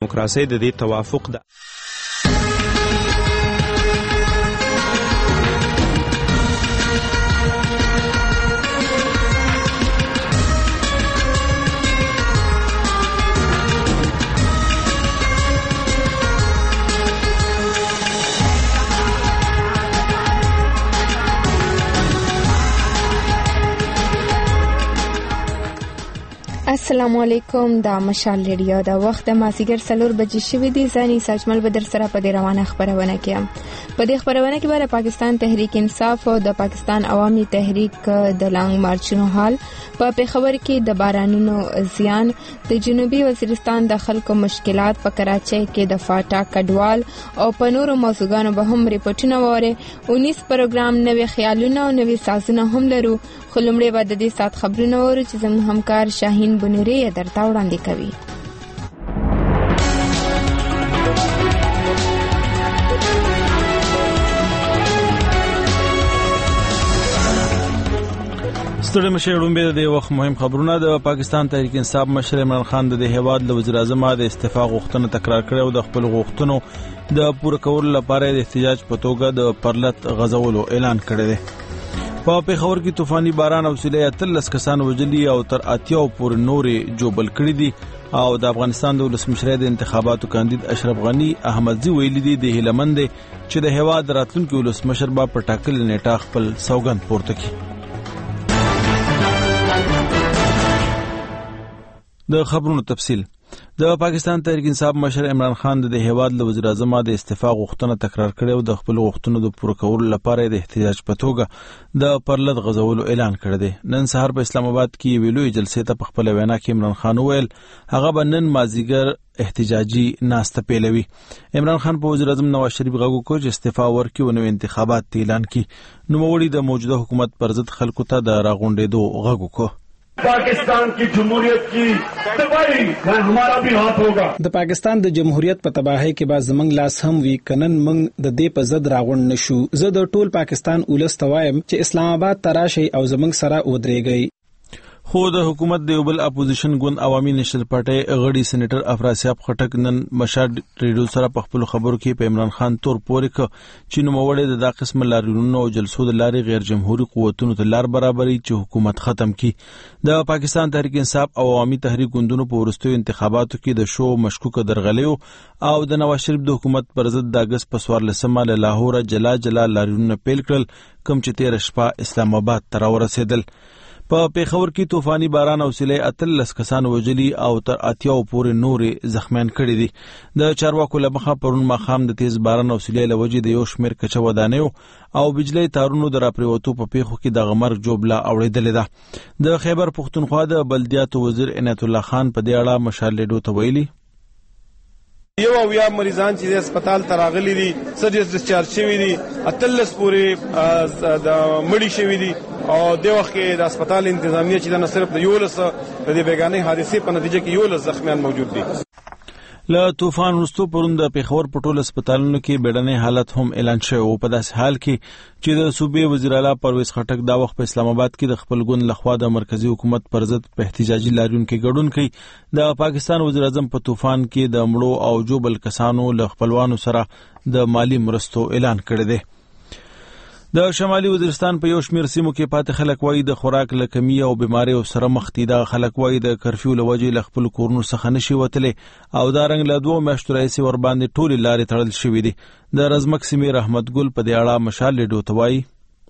دیموکراسۍ د دې توافق ده. السلام علیکم. دا مشال ریډیو دا وخت د مازیګر 4 بجې شوې دي. ځاني ساجمل بدر سره په دې روانه خبرونه کې په دې خبرونه کې به پاکستان تحریک انصاف او د پاکستان عوامي تحریک د لانګ مارچونو حال په پیښور کې د بارانونو زیان د جنوبي وزیرستان د خلکو مشکلات په کراچۍ کې د فاټا کډوال او په نورو موضوعاتو به هم ریپورتونه وره. 19 پروګرام نوې خیالونه او نوې سازونه هم لرو. خلمړې بعد د دې سات خبرونه وره چې زموږ همکار شاهین بنوري درته وړاندې کوي. ستړي مشه رومبه د وخت مهم خبرونه. د پاکستان تحریک انصاف مشر عمران خان د هیواد له وزیر اعظم د استعفا غوښتنه تکرار کړې او د خپل غوښتنو د پوره کولو لپاره د احتجاج په توګه د پرلط غزولو اعلان کړی دی. په پیښور کې طوفاني باران او سیلۍ 13 کسان وژلي او تر 80 پورې نورې جوبل کړي دي. او د افغانستان د ولسمشر د انتخاباتو کاندید اشرف غنی احمدزي ویلي دي د هیلمند چې د هیواد راتلونکي ولسمشر به په ټاکل نیټه خپل سوګند پورته کړي. د خبرونو تفصیل. د پاکستان تحریک انصاف مشر عمران خان د هیواد له وزیر اعظم د استعفا غوښتنه تکرار کړې او د خپل غوښتنو د پوره کولو لپاره د احتجاج په توګه د پرلط غزولو اعلان کړی دی. نن سهار په اسلام آباد کې ویلوې جلسې ته په خپل وینا کې عمران خان وویل هغه به نن مازیګر احتجاجي ناسته پیلوي. عمران خان په وزیر اعظم نواز شریف غږ وکړ چې استعفا ورکړي او نوې انتخابات اعلان کړي. نوموړي د موجوده حکومت پر ضد خلکو ته د راغونډېدو غږ وکړ. पाकिस्तान की जमहूरियत की तबाही हमारा भी हाथ होगा. د پاکستان د جمهوریت په تباہی کې باز زمنګ لاس هم وی کنن منګ د دې په زد راغون نشو. زه د ټول پاکستان ولست وایم چې اسلام آباد تراشي او زمنګ سره ودرېږي. خو د حکومت د یوبل اپوزیشن ګوند عوامي نېشنل پارټي غړي سېنیټر افراسیاب خټک نن مشهد ریډیو سره په خپل خبرو کې په عمران خان تور پورې ک چې نوموړی د قسم لاریونونو او جلسو د لارې غیر جمهوریت قوتونو ته لار برابري چې حکومت ختم کړي. د پاکستان تحریک انصاف او عوامي تحریک ګوندونو په ورستو انتخاباتو کې د شو مشکوک درغلیو او د نواز شریف د حکومت پر ضد د اگست په 14 له لاهور جلا لاریونونه پیل کړل کوم چې 13 شپه اسلام آباد ته ورسېدل. په پیښور کې طوفاني باران او سیلۍ 13 کسان وژلي او تر 80 پورې نورې زخمیان کړي دي. د چارواکو له مخه پرون ماښام د تیز باران او سیلۍ له وجې د یو شمېر کچه ودانیو او بجلی تارونو د راپریوتو په پیښو کې د غمر جوبله اوړېدلې ده. د خیبر پښتونخوا د بلدیاتو وزیر عنایت الله خان په دې اړه مشال ریډیو ته ویلي یو او یا مریضان چې د هسپتال ته راغلي دي سرجس ډسچارج شوي دي 13 پورې د مړي شوي دي او د وخت کې د هسپتال انتظامیه چې د صرف د 11 د دې بیګانې حادثې په نتیجه کې 11 زخمیان موجود دي. له طوفان وروسته پرون د پیښور په ټولو هسپتالونو کې بیړنی حالت هم اعلان شوی او په داسې حال کې چې د صوبې وزیر اعلی پرویز خټک دا وخت په اسلام آباد کې د خپل ګوند لخوا د مرکزی حکومت پر ضد په احتجاجي لاریون کې ګډون کوي. د پاکستان وزیر اعظم په طوفان کې د مړو او جوبل کسانو له خپلوانو سره د مالی مرستو اعلان کړی دی. د شمالي وزیرستان په یو شمېر سیمو کې پاتې خلک وایي د خوراک له کمی او بیماریو سره مخ دي. د خلک وایي د کرفیو له وجې له خپل کورونو څخه نشي وتلی او دا رنګ له 2 میاشتو راهیسې ورباندې ټولې لارې تړل شوي دي. د رزمک سیمې رحمت ګل په دې اړه مشال ریډیو ته وایي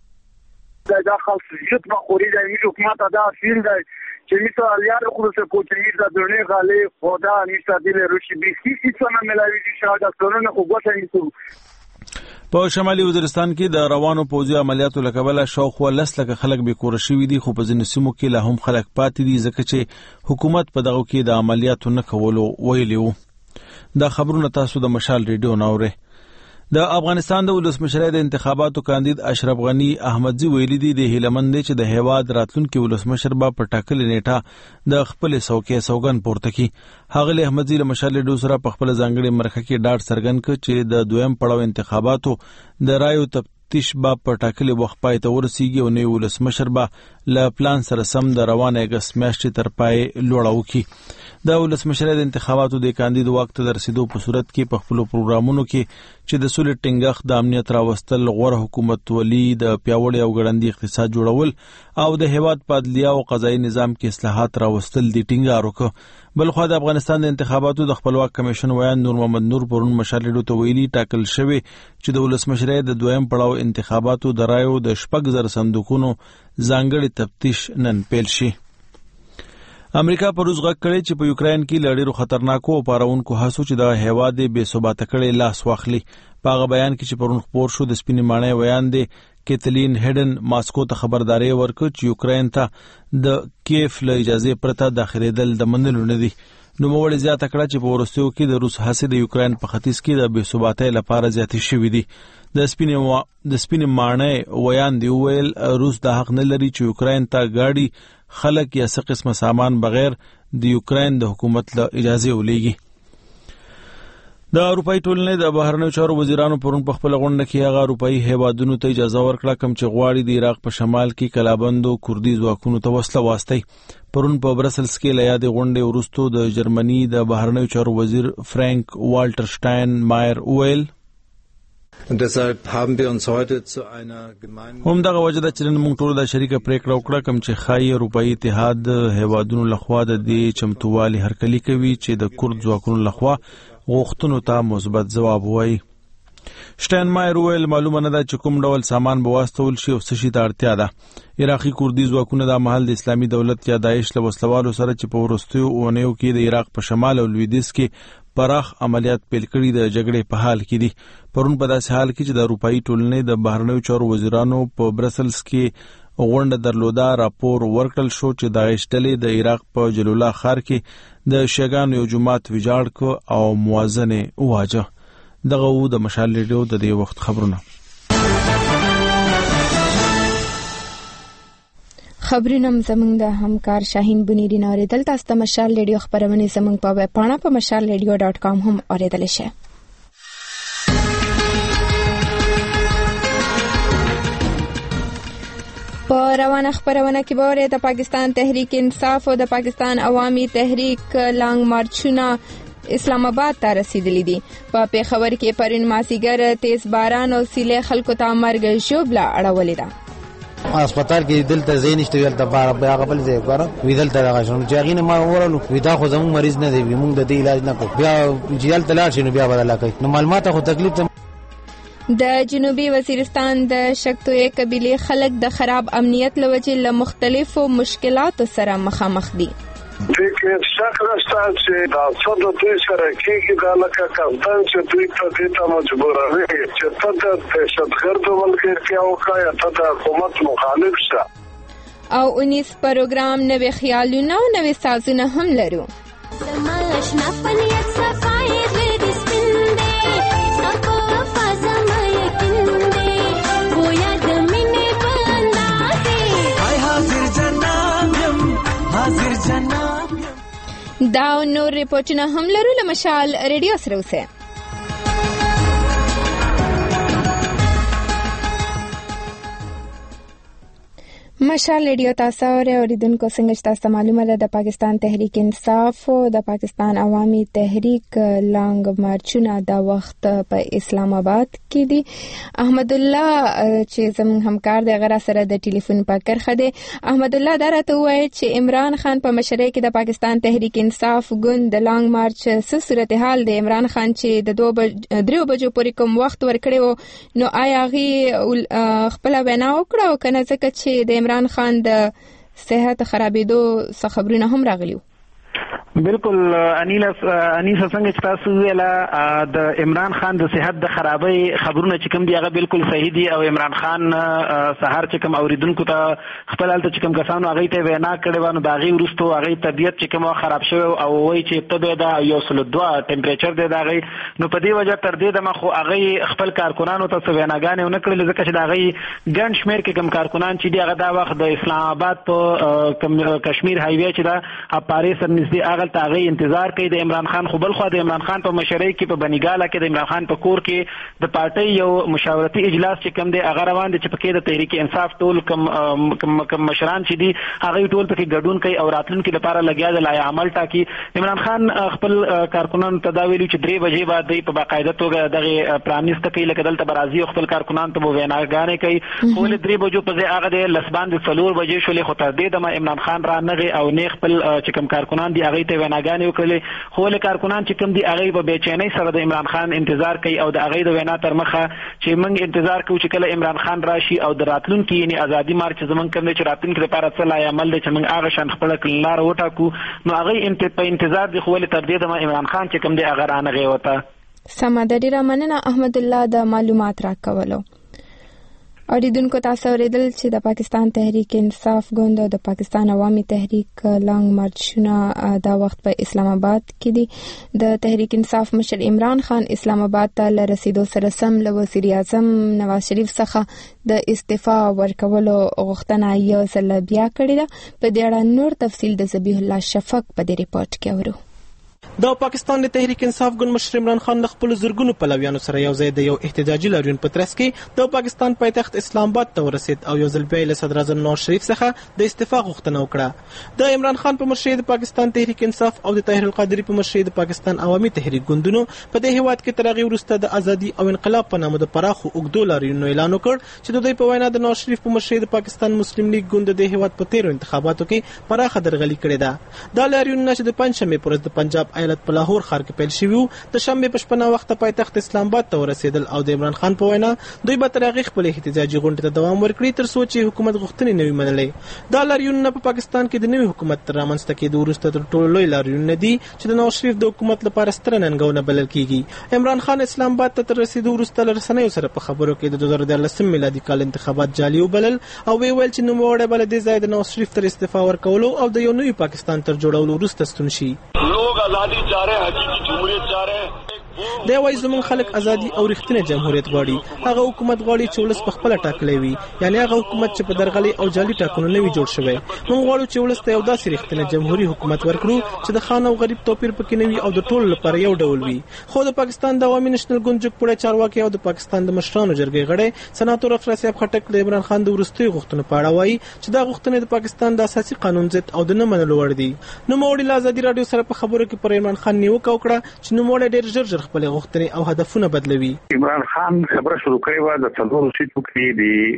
دا خاص جت مخوري د حکومت ادا فیل دی چې مثال یاد خو څه کوچنی د دنیا غالي خدا نشته د روشي بيسي څه نه ملاوي دي شاده څونه خو غوښه نیسو. په شمالي وزیرستان کې د روانو پوځي عملیاتو له کبله شاوخوا 10 لکه خلک بې کوره شوي دي خو په ځینو سیمو کې لا هم خلک پاتې دي ځکه چې حکومت په دغه کې د عملیاتو نه کولو ویلي وو. دا خبرونه تاسو د مشال ریډیو نه اورئ. د افغانستان د ولسمشر د انتخاباتو کاندید اشرف غنی احمدزي ویلي دي د هیلمند چې د هیواد راتلونکي ولسمشر به په ټاکل نیټه د خپل سوګند پورته کړي. هغه احمدزي له مشال ریډیو سره په خپل ځانګړي مرکه کې ډاډ څرګند کړ چې د دویم پړاو انتخاباتو د رایو تفتیش به په ټاکلي وخت پای ته ورسیږي او نوی ولسمشر به ل پلان سره سم د روانه اگست میاشتې تر پای لوړاو کی. د ولسمشر د انتخاباتو د کاندید وخت ته رسیدو په صورت کې په خپل پروګرامونو کې چې د سولې ټینګښت د امنیت راوستل، غوره حکومت ولي، د پیاوړي او ګړندي اقتصاد جوړول او د هیواد په عدلیه او قضایي نظام کې اصلاحات راوستل دي ټینګار وکړ. بلخو د افغانستان د انتخاباتو د خپلواک کمیشن ویان نور محمد نور پرون مشالډو ته ویلي ټاکل شوی چې د ولسمشر د دویم پړاو انتخاباتو د رایو د 6,000 صندوقونو ځانګړي تفتیش نن پیل شي. امریکا پر روز غږ کړی چې په یوکرين کې لړیرو خطرناکو او پارونکو هڅو چې د هیواد بې ثباته کړي لاس واخلي. په هغه بیان کې چې پرون خبر شو د سپینې ماڼۍ ویان دی کیتلین هیډن ماسکو ته خبرداري ورکړه چې یوکرين ته د کیف له اجازه پرته داخليدل د منلو نه دي. نو موږ زیاته کړه چې په ورستیو کې د روس هڅې د یوکرين په ختیځ کې د بې ثباتۍ لپاره زیاتې شوې دي. د سپینې ماڼۍ ویان دی ویل روس د حق نه لري چې یوکرين ته گاډي خلک یا څه قسمه سامان بغیر د یوکرين د حکومت له اجازه ولېږي. د اروپאי ټولنې د بهرنیو چارو وزیرانو پرون په خپل غونډه کې هغه اروپאי هیوادونو ته اجازه ورکړه کوم چې غواړي د عراق په شمال کې کلابندو کوردي ځواکونو ته وسله واستي. پرون په برسلز کې له یادې غونډې وروسته د جرمني د بهرنیو چارو وزیر فرانک والټر شټاین مایر ویل Und deshalb haben wir uns heute zu einer gemeinsamen هم دغه وجه د چرن موږ ټول د شریکه پریکړه وکړه کوم چې خای اروپאי اتحاد هیوادونو لخوا د دې چمتووالي هرکلی کوي چې د کورد ځواکونو لخوا غوښتنو ته مثبت ځواب وایي. شټاینمایر ویل معلومه نه ده چې کوم ډول سامان به واستول شي او څه شي ته اړتیا ده. عراقي کوردي ځواکونه د محل د اسلامي دولت یا داعش له وسلوالو سره چې په وروستیو اونیو کې د عراق په شمال او لویدیځ کې پراخ عملیات پیل کړي د جګړې په حال کې دي. پرون په داسې حال کې چې د اروپאי ټولنې د بهرنیو چارو وزیرانو په برسلز کې غونډه درلوده راپور ورکړل شو چې داعش ډلې د عراق په جلولا ښار کې د شیګانو یو جماعت ویجاړ کړ او موازنه واجه. دغه و د مشال ریډیو د دې وخت خبرونه. خبرونه زموږ د همکار شاهین بنيري نوریدل تاسو ته مشال ریډیو خبرونه زموږ په ویب پاڼه په mashalradio.com هم اوریدل شئ. په روانه خبرونه کې به د پاکستان تحریک انصاف او د پاکستان عوامي تحریک لانګ مارچونه اسلام آباد ته رسیدلی دي. په پیښور کې پرون مازیګر تیز باران او سیلې خلکو ته مرګ ژوبله اړولې ده. هسپتال کې دلته زینشته ویل د بیا غبل ځای وکړه وی دلته راغشم چې غینه ما ورلو وی دا خو زموږ مریض نه دی موږ د دې علاج نه کوو بیا جیل تلار شنو بیا بدل کوي نو معلومات خو تکلیف ته. د جنوبي وزیرستان د شکتوې قبيله خلک د خراب امنیت لوجه له مختلفو مشکلاتو سره مخامخ دي. فکر شک نشته چې دا څه د دوی سره کېږي دا لکه کمپاین چې دوی ته دې ته مجبوروي چې ته د دهشتګردو ملګرتیا وکړې ته د حکومت مخالف شه. او 19 پروګرام نوې خیالونه او نوې سازونه هم لرو. دا نور ریپورټونه هم لرو له مشال ریډیو سره اوسه. مشال ریډیو تاسو اوریدونکو څنګه تاسو معلومه ده د پاکستان تحریک انصاف او د پاکستان عوامي تحریک لانګ مارچونه د وخت په اسلام آباد کې دي. احمد الله چې زموږ همکار دی غره سره د ټلیفون په کرخه دی. احمد الله درته وایي چې عمران خان په مشرۍ کې د پاکستان تحریک انصاف ګوند د لانګ مارچ څه صورتحال دی. عمران خان چې د 2 بجو پورې کوم وخت ورکړي نو آیا هغه خپل وینا وکړه او کنه ځکه چې د عمران خان د صحت خرابېدو څخه خبرونه هم راغلي وو؟ بالکل انیس څنګه چې تاسو ویلا د عمران خان د صحت د خرابۍ خبرونه چې کوم دی هغه بالکل صحیح دي او عمران خان سحر چې کوم اوریدونکو ته خپل حالت چې کوم کسانو هغه ته وینا کړي وانه باغی ورستو هغه طبيعت چې کوم خراب شوی او وایي چې ابتدا دا یو سل 2 ټمپریچر دی دا غي نو په دې وجه تر دې د مخ هغه خپل کارکونانو ته ویناګانې نه کړل ځکه چې دا غي ګڼ شمیر کې کوم کارکونان چې دی هغه دا وخت د اسلام آباد په کشمیر هایوي چې دا اپارې سر نږدې هغه دلته هغه انتظار کوي د عمران خان. خو بل خو د عمران خان په مشرۍ کې په بنیګاله کې د عمران خان په کور کې د پارټۍ یو مشاورتي اجلاس چې کوم دی هغه روان دی چې پکې د تحریک انصاف ټول کم مشران چې دي هغه ټول پکې ګډون کوي او راتلونکي لپاره لګیا د لای عمل ټاکي. عمران خان خپل کارکونانو ته دا ویلي چې 3 بجې بعد دی په باقاعده توګه دغه پرانیست کوي لکه دلته برازي خپل کارکونان ته ویناګانې کوي. خو له 3 بجو په ځای هغه د لسبان د 4 بجې شولې خو تر دې دمه عمران خان را نغي او نه خپل چې کوم کارکونان دي هغه ته ویناګانې وکړي. خو له کارکونان چې کوم دي هغه په بېچینۍ سره د عمران خان انتظار کوي او د هغه د وینا تر مخه چې موږ انتظار کوو چې کله عمران خان راشي او د راتلونکي یعنی ازادي مارچ زمونږ کوم چې راتلونکي لپاره څه لای عمل دی چې موږ هغه شان خپل لار وټاکو نو هغه په انتظار دي. خو له تر دې دمه عمران خان چې کوم دی هغه را نغي وته. سمادری رمنه احمد الله د معلومات راکولو. اوریدونکو تاسو اوریدل چې د پاکستان تحریک انصاف ګوند او د پاکستان عوامي تحریک لانګ مارچونه دا وخت په اسلام آباد کې دي. د تحریک انصاف مشر عمران خان اسلام آباد ته لرسیدو سره سم له وزیر اعظم نواز شریف څخه د استعفا ورکولو غوښتنه یو ځل بیا کړې ده. په دې اړه نور تفصیل د ذبیح الله شفق په دې ریپورت کې اورو. د پاکستان د تحریک انصاف ګوند مشر عمران خان خپل زرګونو پلویانو سره یو ځای د یو احتجاجي لاریون په ترڅ کې د پاکستان پایتخت اسلام آباد ته ورسید او یو ځل بیا له صدر اعظم نواز شریف څخه د استعفا غوښتنه وکړه. د عمران خان په مشرۍ د پاکستان تحریک انصاف او د طاهر القادری په مشرۍ د پاکستان عوامي تحریک ګوندونو په دې هیواد کې تر هغې وروسته د ازادي او انقلاب په نامه د پراخو اوږدو لاریونونو اعلان وکړ چې د دوی په وینا د نواز شریف په مشرۍ د پاکستان مسلم لیگ ګوند د هیواد په تیرو انتخاباتو کې پراخه درغلي کړې ده. دا لاریونونه چې د پنځشنبې پر ورځ د پنجاب ایالت په لاهور ښار کې پیل شوي د شنبې په شپه وخت پایتخت اسلام آباد ته ورسېدل او د عمران خان په وینا دوی به تر هغې خپل احتجاجي غونډې ته دوام ورکړي تر څو چې حکومت غوښتنې نه وي منلې. دا لاریونونه په پاکستان کې د نوي حکومت تر رامنځته کېدو وروسته تر ټولو لوی لاریونونه دي چې د نواز شریف د حکومت لپاره ستره ننګونه بلل کېږي. عمران خان اسلام آباد ته تر رسېدو وروسته له رسنیو سره په خبرو کې د 2014 میلادي کال انتخابات جعلي وبلل او ویل چې نوموړی به له دې ځایه د نواز شریف تر استعفا ورکولو او د یو نوي پاکستان تر جوړولو وروسته ستون شي. لوگ آزادی چاہ رہے ہیں، حقیقی جمہوریت چاہ رہے ہیں. دا وایي زموږ خلک ازادي او رښتینی جمهوریت غواړي. هغه حکومت غواړي چې ولس په خپله ټاکلی وي، یعنی هغه حکومت چې په درغلي او جعلي ټاکنو نه وي جوړ شوی. موږ غواړو چې ولس ته یو داسې رښتینی جمهوري حکومت ورکړو چې د خان او غریب توپیر پکې نه وي او د ټولو لپاره یو ډول وي. خو د پاکستان د عوامي نېشنل ګوند جګپوړی چارواکي او د پاکستان د مشرانو جرګې غړی سناتور افراسیاب خټک د عمران خان د وروستیو غوښتنو په اړه وایي چې دا غوښتنې د پاکستان د اساسي قانون ضد او د نه منلو وړ دي. نوموړي له ازادي راډیو سره په خبرو کې پر عمران خان نیوکه وکړه چې نوموړی ډېر ژر خپلې غوښتنې او هدفونه بدلوي. عمران خان خبره شروع کړې و د څلورو سیټو کې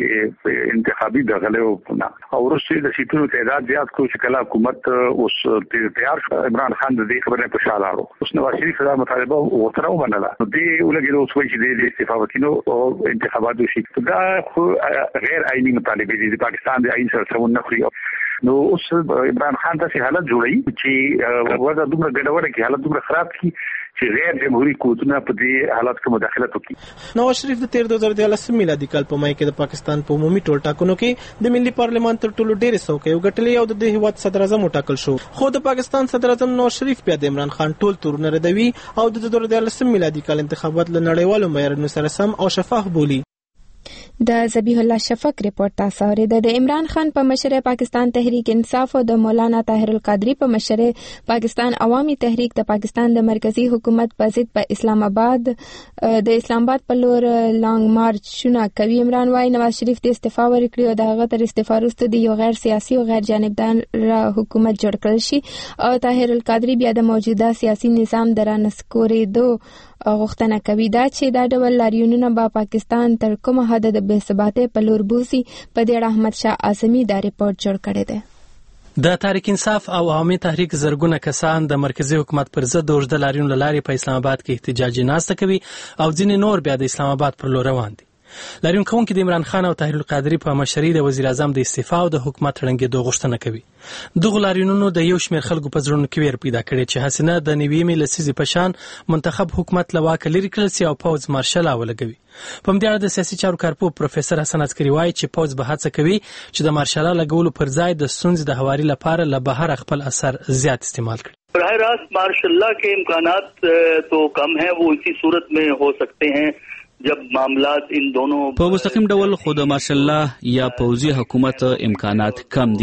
د انتخابي دغلو نه او وروسته د سیټونو تعداد زیات کو چې کله حکومت اوس تیار شو. عمران خان د دې خبرې په شاله راو اوس نواز شریف دا مطالبه وتره ومنله. دې ولګي اوس وایي چې د استعفا وکینو او انتخابات وشي. دا غیر آئینی مطالبه دي د پاکستان د آئین سره سمون نه خوري. نو اوس عمران خان ته حالت جوړي چې وضع دومره ګډوډه کې حالت دومره خراب کی چې غیر جمهوریت قوتونه په دې حالت کې مداخلت وکړي. نواز شریف د 2013 میلادي کال په مای کې د پاکستان په عمومي ټولټاکنو کې د ملي پارلمان تر ټولو ډېرې څوکۍ وګټلې او د دې هیواد صدر اعظم وټاکل شو. خو د پاکستان صدر اعظم نواز شریف بیا د عمران خان ټول تورونه ردوي او د 2013 میلادي کال انتخابات له نړیوالو معیارونو سره سم او شفاف بولي. د ذبیح الله شفق ریپورت تاسو اوریدل. د عمران خان په مشرۍ پاکستان تحریک انصاف او د مولانا طاهر القادری په مشرۍ پاکستان عوامي تحریک د پاکستان د مرکزی حکومت په ضد په اسلام آباد په لور لانګ مارچ شونه کوي. عمران وايي نواز شریف د استعفا ورکړي او د هغه تر استعفا وروسته د یو غیر سیاسي او غیر جانبدار حکومت جوړ کړل شي او طاهر القادری بیا د موجوده سیاسي نظام د رانسکورېدو غوښتنه کوي. دا چې دا ډول لاریونونه به پاکستان تر کومه حد د بې ثباتۍ په لور بوزي په دې اړه احمد شاه اعظمي دا ریپورت جوړ کړی دی. د تحریک انصاف او عوامي تحریک زرګونه کسان د مرکزی حکومت پر ضد د اوږده لاریون له لارې په اسلام آباد کې احتجاجي ناسته کوي او ځینې نور بیا د اسلام آباد پر لور روان دي. لاریون کوونکي د عمران خان او طاهر القادری په مشرۍ د وزیر اعظم د استعفا او د حکومت ړنګېدو غوښتنه کوي. دغه لاریونونو د یو شمېر خلکو په زړونو کې ویر پیدا کړی چې حسینه د نیویمې لسیزې په شان منتخب حکومت له واکه لرې کړل سي او پوځ مارشل ولګوي. په همدې اړه د سیاسي چارو کارپوه پروفیسور حسن عسکري وایي چې پوځ به هڅه کوي چې د مارشال لګولو پر ځای د ستونزې د هواري لپاره له بهر خپل اثر زیات استعمال کړي. براہ راست مارشل لا کے امکانات تو کم ہیں، وہ اسی صورت میں ہو سکتے ہیں جب معاملات ان دونوں په مستقیم ډول خود ماشاءالله یا پوځي حکومت امکانات کم دي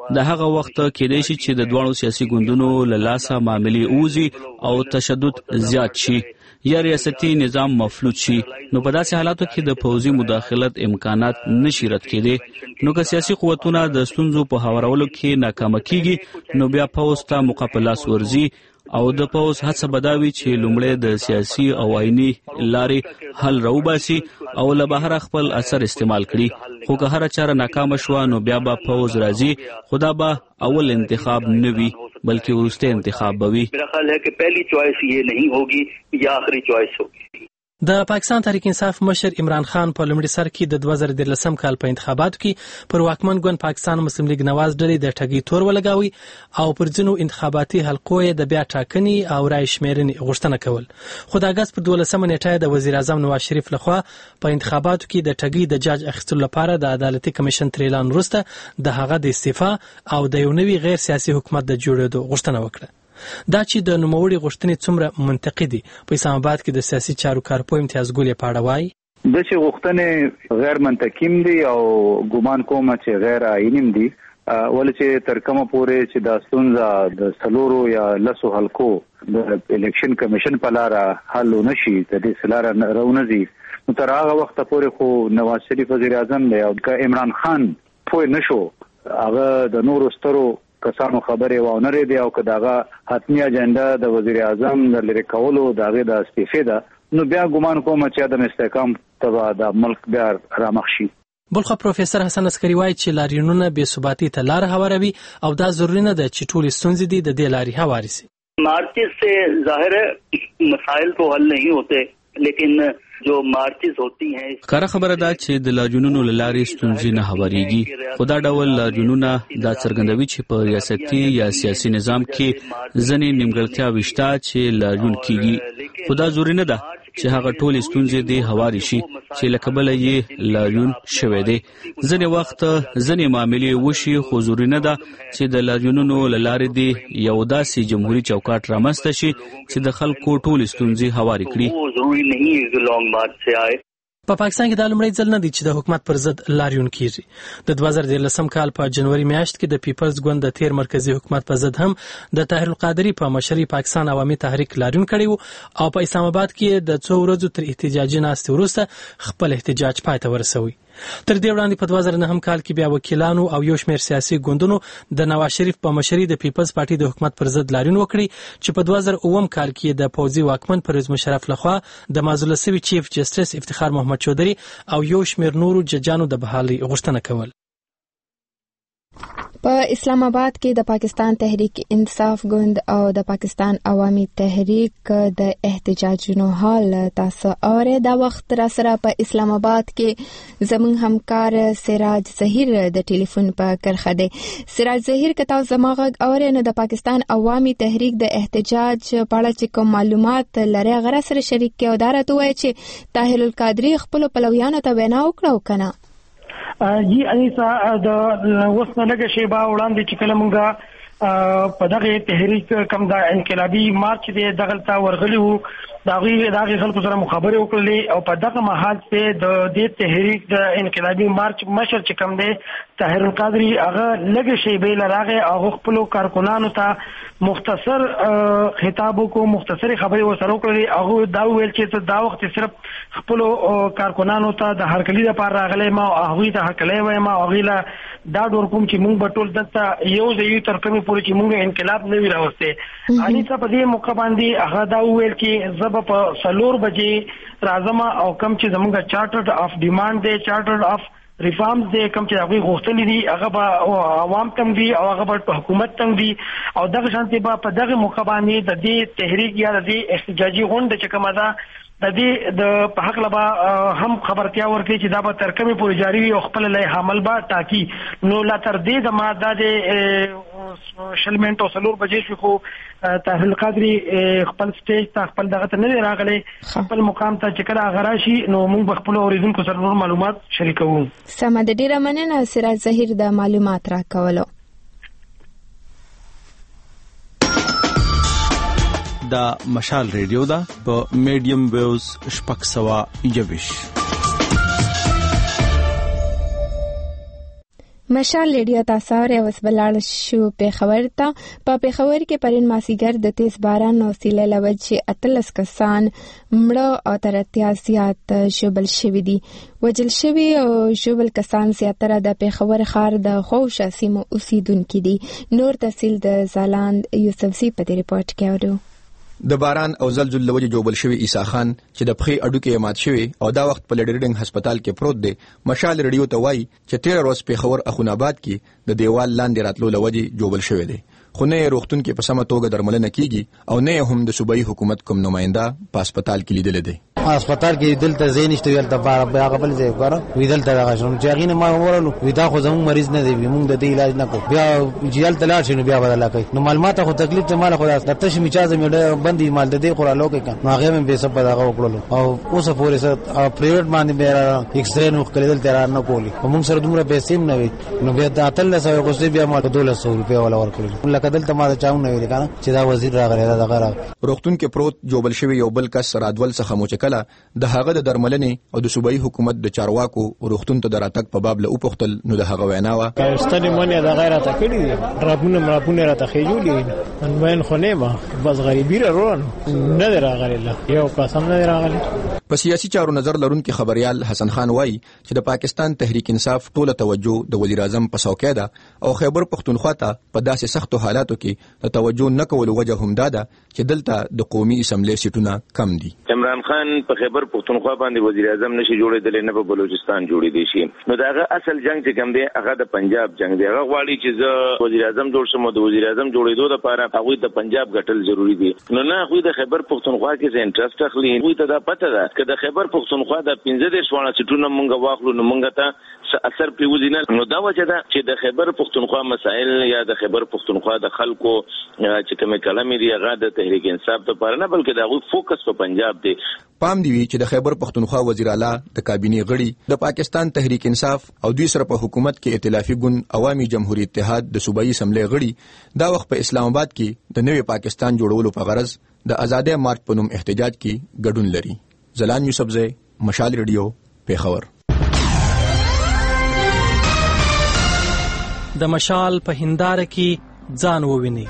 د هغه وخت کېدای شي چې د دوه سیاسي ګوندونو له لاسه معاملې اوزي او تشدد زیات شي یا ریاستي نظام مفلوج شي. نو په داسې حالاتو کې د پوځي مداخلت امکانات نشي رد کېدی. نو که سیاسي قوتونه د ستونزو په هوارولو کې ناکام کیږي نو بیا پوځ ته مقابله ورزي او د پوز هڅه بداوي چې لومړی د سیاسي او آئینی لارې حل راوباسي او له بهر خپل اثر استعمال کړي. خو که هر چاره ناکام شوه نو بیا به پوز راځي. خدا به اول انتخاب نه وي بلکې وروستی انتخاب به وي. میرا خیال ہے کہ پہلی چوائس یہ نہیں ہوگی یا آخری چوائس ہوگی. د پاکستان تحریک انصاف مشر عمران خان په لومړي سر کې د 2013 کال په انتخاباتو کې پر واکمن ګوند پاکستان مسلم لیگ نواز ډلې د ټګۍ تور ولګاوي او پر ځینو انتخاباتي حلقو یې د بیا ټاکنې او رای شمیرنې غوښتنه کول. خو د اګست پر 12 نیټه د وزیر اعظم نواز شریف لخوا په انتخاباتو کې د ټګۍ د جاج اخیستلو لپاره د عدالتي کمیشن تر اعلان وروسته د هغه د استعفا او د یو نوي غیر سیاسي حکومت د جوړېدو غوښتنه وکړه. دا چې د نوموړي غوښتنې څومره منطقي دي په اسلام آباد کې د سیاسي چارو کارپوه امتیاز ګل یې په اړه وایي. د چې غوښتنې غیر منطقیم دي او ګمان کوم چې غیر آئینیم دي ولې چې تر کومه پورې چې د ستونزه د سلورو یا لسو حلقو د الیکشن کمیشن په لار حل نشي د دې سلاره رونزي نو تر هغه وخت پورې خو نواز شریف وزیر اعظم دی او عمران خان پوه نشو هغه د نورو سترو کسانو خبرې و نه لري او که داغه حتمی اجنډا د وزیر اعظم د لری کولو داغه د استعفا ده نو بیا ګمان کوم چې د استحکام تبع د ملک بیا رامخ شي. بلخو پروفیسور حسن عسکری وایي چې لاریونونه بې ثباتی ته لار هواروي او دا ضروري نه ده چې ټول ستونزې دي د دې لارې هواري شي. مارچز سے ظاهر ہے مسائل تو حل نہیں ہوتے لیکن جو مارچز ہوتی ہیں کار خبره ده چې د لاجونونو لارې ستونزې نه هواريږي. خو دا ډول لاجونونه دا څرګندوي چې په ریاستي یا سیاسي نظام کې ځنې نیمګړتیا وشته چې لاجون کیږي. خو دا ضروري نه ده چې هغه ټول ستونزې دې هواري شي چې لکه بل یې لاجون شوي دي. ځنې وخت ځنې معاملې وشي خو ضروري نه ده چې د لاجونونو لارې دې یو داسې جمهوریت چوکاټ رامنځته شي چې د خلکو ټول ستونزې هواري کړي. په پاکستان کې د لومړي ځل نه دی چې د حکومت پر ضد لاریون کیږي. د 2013 کال په جنوري میاشت کې د پیپلز ګوند د تیر مرکزی حکومت په ضد هم د طاهر القادری په مشرۍ پاکستان عوامي تحریک لاریون کړی وو او په اسلام آباد کې د 2 ورځو تر احتجاجي ناستې وروسته خپل احتجاج پای ته ورسوي. تر دې وړاندې په 2009 کال کې بیا وکیلانو او یو شمېر سیاسي ګوندونو د نواز شریف په مشرۍ د پیپلز پارټي د حکومت پر ضد لاریون وکړي چې په 2009 کال کې د پوځي واکمن پرویز مشرف لخوا د معزول شوي چیف جسټس افتخار محمد چودھری او یو شمېر نورو ججانو د بحالي غوښتنه کول. په اسلام آباد کې د پاکستان تحریک انصاف ګوند او د پاکستان عوامي تحریک د احتجاجونو حال تاسو اوره دا وخت را سره په اسلام آباد کې زمون همکار سراج ظهیر د ټلیفون په کرخه دی. سراج ظهیر کته زماغه اوره نه د پاکستان عوامي تحریک د احتجاج په اړه چې کوم معلومات لري غره سره شریک کې او دارته وایي چې طاهر القادری خپل پلویانو ته وینا وکړو کنه. جی انیسا د وسنه لګه شی با وړاندې چې کله موږ په دغه تحریک کم دا انقلابی مارچ دی دغلتا ورغلی وو داغي خلکو سره مخابره وکړلې او په دغه محل ته د دې تحریک د انقلابی مارچ مشر چې کم دی طاهر القادری هغه لګه شی به لراغه او خپل کارکونانو ته مختصر خطاب کو مختصر خبري وسره وکړلې هغه دا ویل چې دا وخت صرف خپل کارکونانو ته د هرکلی لپاره راغلی ما هغه ته هرکلی وایم او هغه دا ډور کوم چې موږ به ټول دلته یو ځای تر کومه پورې چې موږ انقلاب نه وی راوسته اني څه په دې موقع باندې هغه دا ویل چې زب په 4 بجې راځم او کم چې زموږ چارټر اف ډیماند دی چارټر اف ریفارمز دی کم چې هغه غوښتل دي هغه به عوام تم دي او هغه به حکومت تم دي او دغه شانتي په دغه موقع باندې د دې تحریک یا د دې احتجاجي غونډه چې کومه ده د دې د په حق لبا هم خبرتیا ورکړي چې دا به تر کومه پورې جاری وي او خپل له حمل با ټاکی نو لا تر دې د ماده د شلمنټ او 4 بجې شو خو طاهر القادری خپل سټیج ته خپل دغه ته نه راغلی خپل مقام ته چې کله غراشي نو موږ خپل اوریدونکو سره نور معلومات شریکوو. سم د ډیره مننه سراج ظهیر د معلومات راکولو. دا مشال ریډیو دا په میډیم ویوز شپږ سوه 21. مشال ریډیو تاسو اوس بلال شو پیښور ته په پیښور کې پرین ماسیګر د تیز باران او سیلۍ له وجې 13 کسان مړه او تر 80 زیات ژوبل شوي دي. وژل شوي او ژوبل کسان زیاتره د پیښور ښار د خوشه سیمو اوسیدونکي دي. نور تفصیل د زالاند یوسفزي په دې ریپورت کې اورو. د باران او زلزلې لوجه جوړبل شوی عیسی خان چې د پخې اډو کې مات شوی او دا وخت په لیډرډینګ هسپتال کې پروت دی مشال ریډیو ته وایي چې 13 ورځې په خبر اخوناباد کې د دیوال لاندې راتلو لوجه جوړبل شوی دی خو نه روغتون کې په سمه توګه درملنه کیږي او نه هم د صوبایي حکومت کوم نماینده په هسپتال کې لیدل دي. هسپتال کې دلته زینشته ویل ته بیا غبل ځای وکړه ویدل ته راغشم چې غینه ما ورلو ودا خو زموږ مریض نه دی موږ د دې علاج نه کو بیا جیل تلاش شنو بیا بدل کوي نو معلومات خو تکلیف ته مال خو د تش میچازه مې بندي مال د دې خورالو کې کان نو هغه مې به سب بداغه وکړلو او اوس پورې سره پرایویټ باندې به ایکس رے نو کلیدل تیار نه کولی موږ سره دومره پیسې نه وي نو بیا د اتل سره کوسي بیا ما 1200 روپیا ولا ورکړل لکه دلته ما چاو نه ویل کنه چې دا وزیر راغلی دا غره روغتون کې پروت جوړبل شوی یو بل کس رادول څخه موچکله د هغه د درملنې او د صوبایي حکومت د چارواکو روغتون ته دراتک په باب له اوپختل نو د هغه ویناوه کاستنی مونږه د غیره ته کړی رابونه راته خېجولې انوین خو نه ما بس غریبی رون نه راغلی یو قسم نه راغلی. په سیاسي چارو نظر لرونکي خبريال حسن خان وایي چې د پاکستان تحریک انصاف ټوله توجه د وزیر اعظم په څوکۍ ده او خیبر پختونخوا ته په داسې سختو حالاتو کې د توجه نه کولو وجه هم ده چې دلته د قومي اسمبلی سیټونه کم دي. عمران خان په خیبر پختونخوا باندې وزیر اعظم نشي جوړېدل نه په بلوچستان جوړېدي شي نو داغه اصل جنگ چې کوم دی هغه د پنجاب جنگ دی هغه غواړي چې زه وزیر اعظم جوړ شم د وزیر اعظم جوړېدو لپاره هغه د پنجاب غټل ضروری دي نو نه خو د خیبر پختونخوا کې ز انټرست اخلي خو ته دا پته ده چې د خیبر پختونخوا د 15 شوانه سیټونه مونږ واخلو نو مونږ ته اثر پیوځي نه نو دا وجه ده چې د خیبر پختونخوا مسائل یا د خیبر پختونخوا د خلکو چې کوم کلمې دی هغه د تحریک انصاف ته پر نه بلکې دا غو فوکس په پنجاب دی. پام دی چې د خیبر پختونخوا وزیر اعلی د کابینه غړي د پاکستان تحریک انصاف او دوی سره په حکومت کې ائتلافي ګوند عوامي جمهوریت اتحاد د صوبایي اسمبلی غړي دا وخت په اسلام آباد کې د نوې پاکستان جوړولو په غرض د آزادۍ مارچ په نوم احتجاج کې ګډون لري. زلان یوسفزی مشال ریډیو پیښور. د مشال په هنداره کې ځان وویني.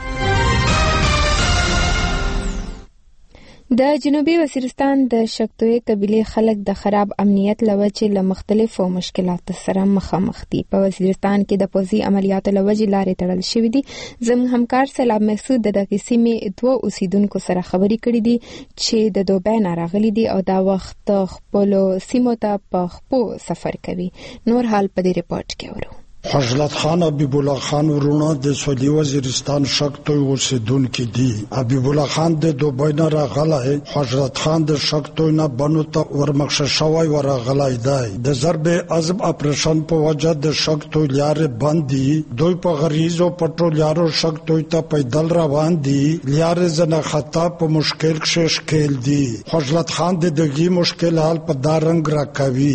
د جنوبي وزیرستان د شکتوی قبیله خلک د خراب امنیت لوجې له مختلفو مشکلاتو سره مخامخ دي. په وزیرستان کې د پوځي عملیاتو لوجې لارې تړل شوې دي. زموږ همکار سلام محسود د دغې سیمې 2 اوسیدونکو سره خبرې کړې دي چې د دوبۍ نه راغلي دي او دا وخت خپلو سیمو ته په خپو سفر کوي. نور حال په دې ریپورت کې اورو. حضرت خان حبیب الله خان ورونه د سعودي وزیرستان شکتوی اوسیدونکي دي. حبیب الله خان د دوبۍ نه راغلی حضرت خان د شکتوی نه بنو ته ورمخشه شوی ورغلی دی. د ضرب عزم اپریشن په وجه د شکتوی لارې بند دي. دوی په غریزو پټرولیارو شکتوی ته پیدل روان دي. لارې زنه خطا په مشکل کې شکل دي. حضرت خان د دغه مشکل حل په دارنګ راکوي.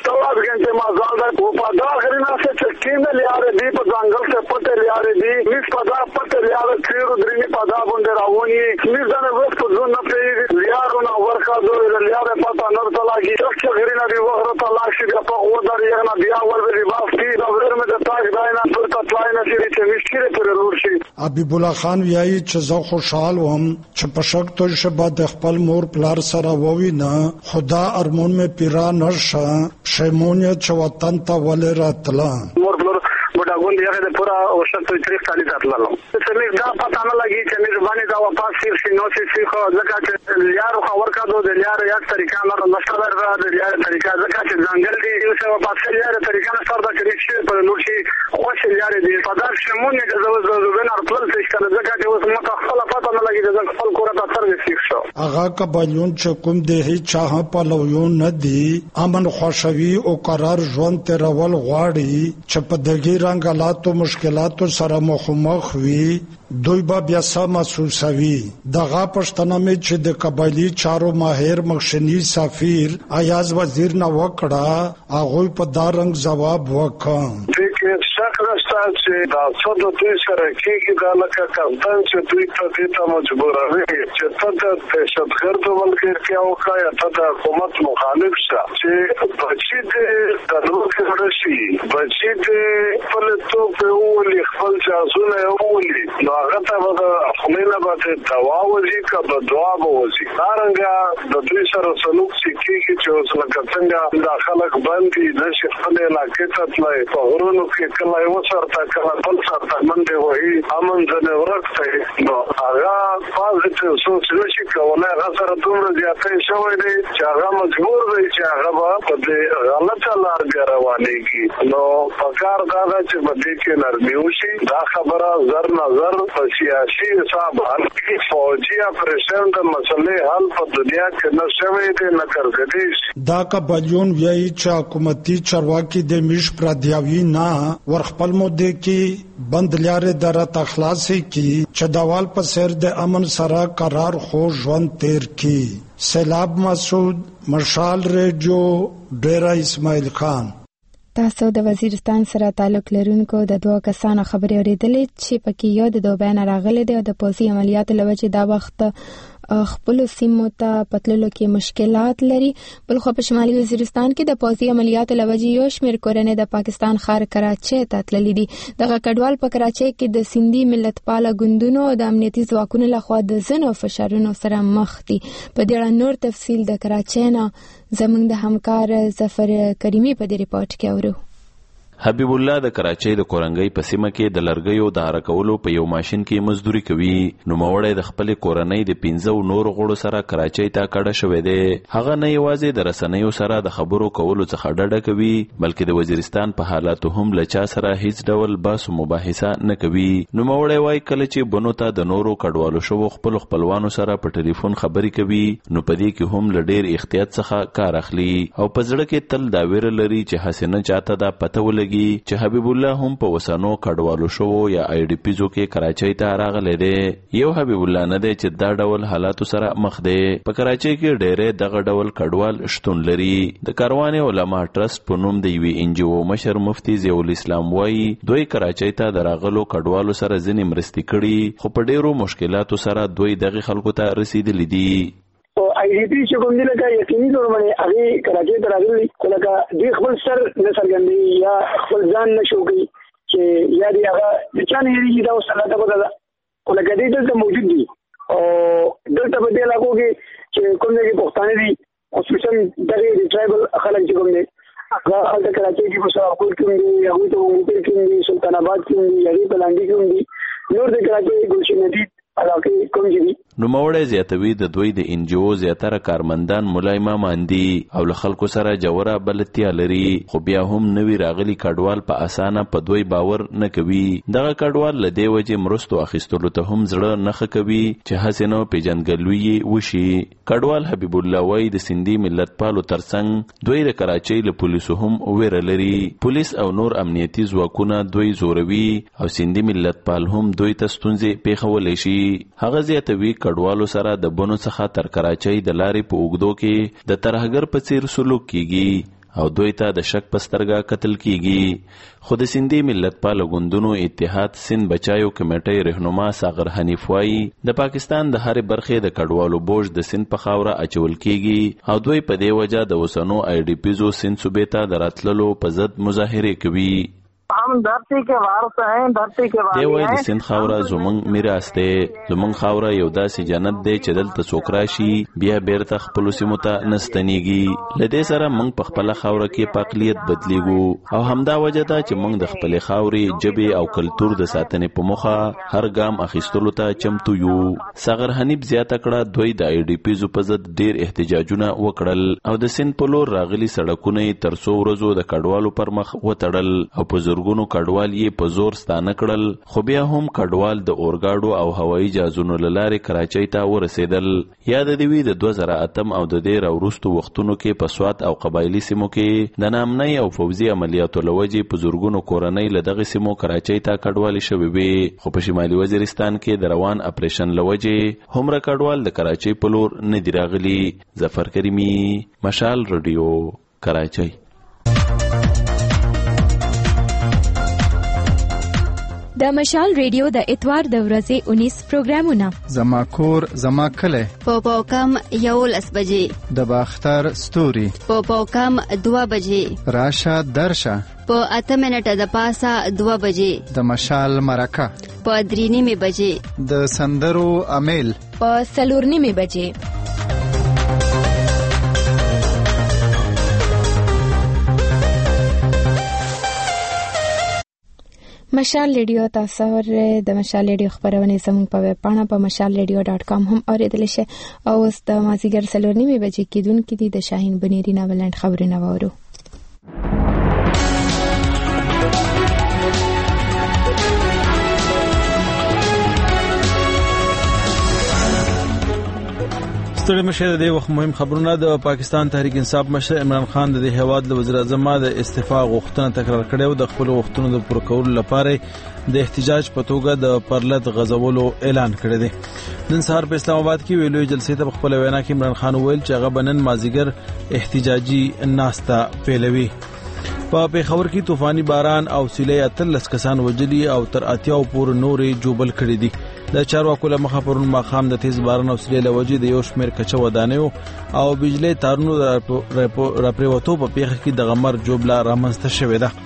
کینه لیاره دی په ځنګل کې پټه لیاره دی نس پدا پټه لیاره کیرو درنی پدا باندې راونی نس نه وخت ځون نه پی لیارو نه ورکا دوی لیاره پتا نور تلاګي چې غرینا دی وغره تلاګي د په ودار یې نه بیا ور دی واف کی دا ورته مې تاج داینا پر تطلای نه شي چې مشکله پر لور شي. حبیب الله خان وایي چې زه خوشحال وم چې په شکتو شبا د خپل مور پلار سره ووینه خدا ارمون مې پیرا نشه شمونې چې وطن ته ولې راتله ګوند یې د پورا او شتو تاریخ تعالی راتللو چې موږ دا پتا نه لګي چې موږ باندې دا واپس شي نو شي خو ځکه چې یارو خبر کاوه د یار یو طریقه نه مشتبر را د یار طریقه ځکه چې ځنګل دی یو څه واپس یار طریقه نه سره د کړی شي په نور شي خوش یار دی په دا شمونه د زوزن ارپل څه کله ځکه چې اوس متخله پتا نه لګي د خپل کور ته سرویس شو هغه قبایلون چې کوم دی چا په لویون نه دی امن خوشوي او قرار ژوند تیرول غواړي چې په دغه رنګ حالاتو مشکلاتو سره مخامخ وي دوی به بیا څه محسوسوي. دغه پښتنه مې چې د قبایلی چارو ماهر مخشنی سفیر ایاز وزیر نه وکړه هغه په دا رنګ جواب وکړ چې شک راستل چې دا څه د دوی سره کېږي دا لکه کمپن چې دوی ته دې ته مجبوروي چې ته د دهشتګردو ملګرتیا وکړه ته د حکومت مخالف شه چې بچي دې د لوکې ورشي بچي دې خپل توپ وولي خپل جازونه وولي نو هغه ته به د خلیله به دوا وځي که به دعا به وځي دارنګه د دوی سره سلوک چې کېږي چې اوس لکه څنګه دا خلک بند دي نشي خپلې علاقې ته تللی په غرونو کې کله یو سرته کله بل سرته منډې وهي امن ځنې ورک دی نو هغه پازیټیو سوچ نشي کولی هغه سره دومره زیاتی شوی دی چې هغه مجبور دی چې هغه به په دې غلطه لار بیا روانېږي نو پکار دا ده چې په دې کې نرمي وشي دا خبره زر نظر په سیاسي حساب حل کړي فوجي اپریشن د مسلې حل په دنیا کې نه شوی دی نه کړی شي دا کبلیون ویایي چې حکومتي چارواکي د میش پردیاوي نه ورخپل مودې کې بند لارې درته خلاصې کی چې دوال په سر د امن سره قرار خو ژوند تیر کی سیلاب مسعود مشال ریډیو ډیرا اسماعیل خان تاسو د وزیرستان سره تعلق لرونکو د دوه کسانو خبرې اورېدلې چې پکې یو د دوبۍ نه راغلي دي او د پوځي عملیاتو له وجې دا وخت خپل سیمو ته پتللو کې مشکلات لري بلخو په شمالي وزیرستان کې د پوځي عملیاتو له وجې یو شمېر کورنۍ د پاکستان ښار کراچۍ ته تللي دي دغه کډوال په کراچۍ کې د سیندي ملتپاله ګوندونو او د امنیتي ځواکونو لخوا د ځینو فشارونو سره مخ دي په دې اړه نور تفصیل د کراچۍ نه زموږ د همکار ظفر کریمي په دې ریپورت کې اورو حبیب الله د کراچۍ د کورنګۍ په سیمه کې د لرګیو د حرکولو په یو ماشين کې مزدوري کوي نو موړی د خپل کورنۍ د 15 نور غړو سره کراچۍ ته کډه شوې ده هغه نه یوازې د رسنیو سره د خبرو کولو څخه ډډه کوي بلکې د وزیرستان په حالاتو هم لچا سره هیڅ ډول بحث مباحثه نه کوي نو موړی وای کله چې بنو ته د نورو کډوالو شو خپلوانو سره په ټلیفون خبرې کوي نو په دې کې هم لډیر احتیاط څخه کار اخلي او په ځړه کې تل دا ویره لري چې حسنه چاته دا پته ولګي چې حبیب الله هم په وسانو کډوالو شو یا آی ډی پیزو کې کراچۍ ته راغلی دی یو حبیب الله نه دی چې دا ډول حالاتو سره مخ دی په کراچۍ کې ډېرې دغه ډول کډوال شتون لري د کاروان علماء ټرست په نوم د یوې ان جی او مشر مفتی ضیاء الاسلام وایي دوی کراچۍ ته د راغلو کډوالو سره ځینې مرستې کړي خو په ډېرو مشکلاتو سره دوی دغه خلکو ته رسیدلي دي آی ډی پی چې کوم دی لکه یقیني ډول باندې هغه کراچۍ ته راغلي خو لکه دوی خپل سر نه څرګندوي یا خپل ځان نه شو کوي چې یا دی هغه د چا نه هېرېږي دا اوس الله ته پته ده خو لکه دوی دلته موجود دي او دلته په دې علاقو کې چې کوم ځای کې پښتانه دي خصوصا دغه د ټرایبل خلک چې کوم دي هغه هلته کراچۍ کې په سرحدود کې دي هغوی ته مومنپور کې دي سلطان آباد کې دي هغوی په لانډي کې دي نور د کراچۍ ګلشن ندید علاقې کوم دي نوموړی زیاتوي د دوی د ان جی او زیاتره کارمندان ملا امامان دي او له خلکو سره جوړه بلدتیا لري خو بیا هم نوی راغلي کډوال په اسانه په دوی باور نه کوي دغه کډوال له دې وجې مرستو اخیستلو ته هم زړه نه کوي چې هسې نو پیژندګلوي وشي کډوال حبیب الله وایي د سیندي ملتپالو ترڅنګ دوی د کراچۍ له پولیسو هم ویره لري پولیس او نور امنیتي ځواکونه دوی زوروي او سیندي ملتپال هم دوی ته ستونزې پیښولی شي هغه زیاتوي کډوالو سره د بنو څخه تر کراچۍ د لارې په اوږدو کې د ترهګر په څیر سلوک کیږي او دوی ته د شک په سترګه کتل کیږي خو د سیندي ملتپال ګوندونو اتحاد سند بچایو کمیټې رهنما ساغر حنیف وایي د پاکستان د هرې برخې د کډوالو بوج د سند په خاوره اچول کیږي او دوی په دې وجه د وسنو آی ډی پیزو سند صوبې ته د راتللو په ضد مظاهرې کوي हम धरती के वारस हैं धरती के वारस دی وای د سند خاوره زمونږ میراث دی زمونږ خاوره یو داسې جنت دی چې دلته څوک راشي بیا بیرته خپلو سیمو ته نستنیږي له دې سره موږ په خپله خاوره کې په اقلیت بدلیږو او همدا وجه ده چې موږ د خپلې خاورې ژبې او کلتور د ساتنې په موخه هر ګام اخیستلو ته چمتو یو ساغر حنیف زیاته کړه دوی د آی ډی پیزو په ضد ډیر احتجاجونه وکړل او د سند په لور راغلي سړکونه یې تر څو ورځو د کډوالو پر مخ وتړل او په زرګونو کډوال یې په زور ستانه کړل خو بیا هم کډوال د اورګاډو او هوایي جهازونو له لارې کراچۍ ته ورسېدل یاد دې وي د 2008 او د دې راوروستو وختونو کې په سوات او قبایلي سیمو کې د ناامنۍ او فوځي عملیاتو له وجې په زرګونو کورنۍ له دغې سیمو کراچۍ ته کډوالې شوې وې خو په شمالي وزیرستان کې د روان اپریشن له وجې هومره کډوال د کراچۍ په لور نه دي راغلي ظفر کریمي مشال رادیو کراچۍ د مشال ریډیو د اتوار د ورځې 19 پروګرامونه زما کور زما کله په کم 11 بجې د باختر ستوري په کم 2 بجې راشه درشه په 8 منټه د پاسه 2 بجې د مشال مرکه په 3:30 بجې د سندرو امیل په 4:30 بجې. مشال ریډیو تاسو د مشال ریډیو خبرونه زموږ په ویب پاڼه په mashalradio.com هم اوریدل شي او اوس د مازیګر 4:30 بجې کېدونکې دي د شاهین بنيري ناولند خبرونه وورو. ستړي مشه د وخت مهم خبرونه. د پاکستان تحریک انصاف مشر عمران خان د هیواد وزیر اعظم د استعفا غوښتنه تکرار کړې او د خپل غوښتنو د پوره کولو لپاره د احتجاج په توګه د پرلط غزولو اعلان کړی دی. نن سهار په اسلام آباد کې ویلوي جلسې ته خپل وینا کې عمران خان وویل چې هغه بنن مازیګر احتجاجي ناستا پیلوي. په پیښور کې طوفاني باران او سیلۍ 13 کسان وجلي او تر 80 پورې نورې جوبل کړي دي. د چارواکو له مخه پرون ماخام د تیز باران او سیلۍ له وجې د یو شمېر کچه ودانیو او بجلی تارونو راپریوتو په پیښه کې د غمر جوبله رامنځته شوې ده.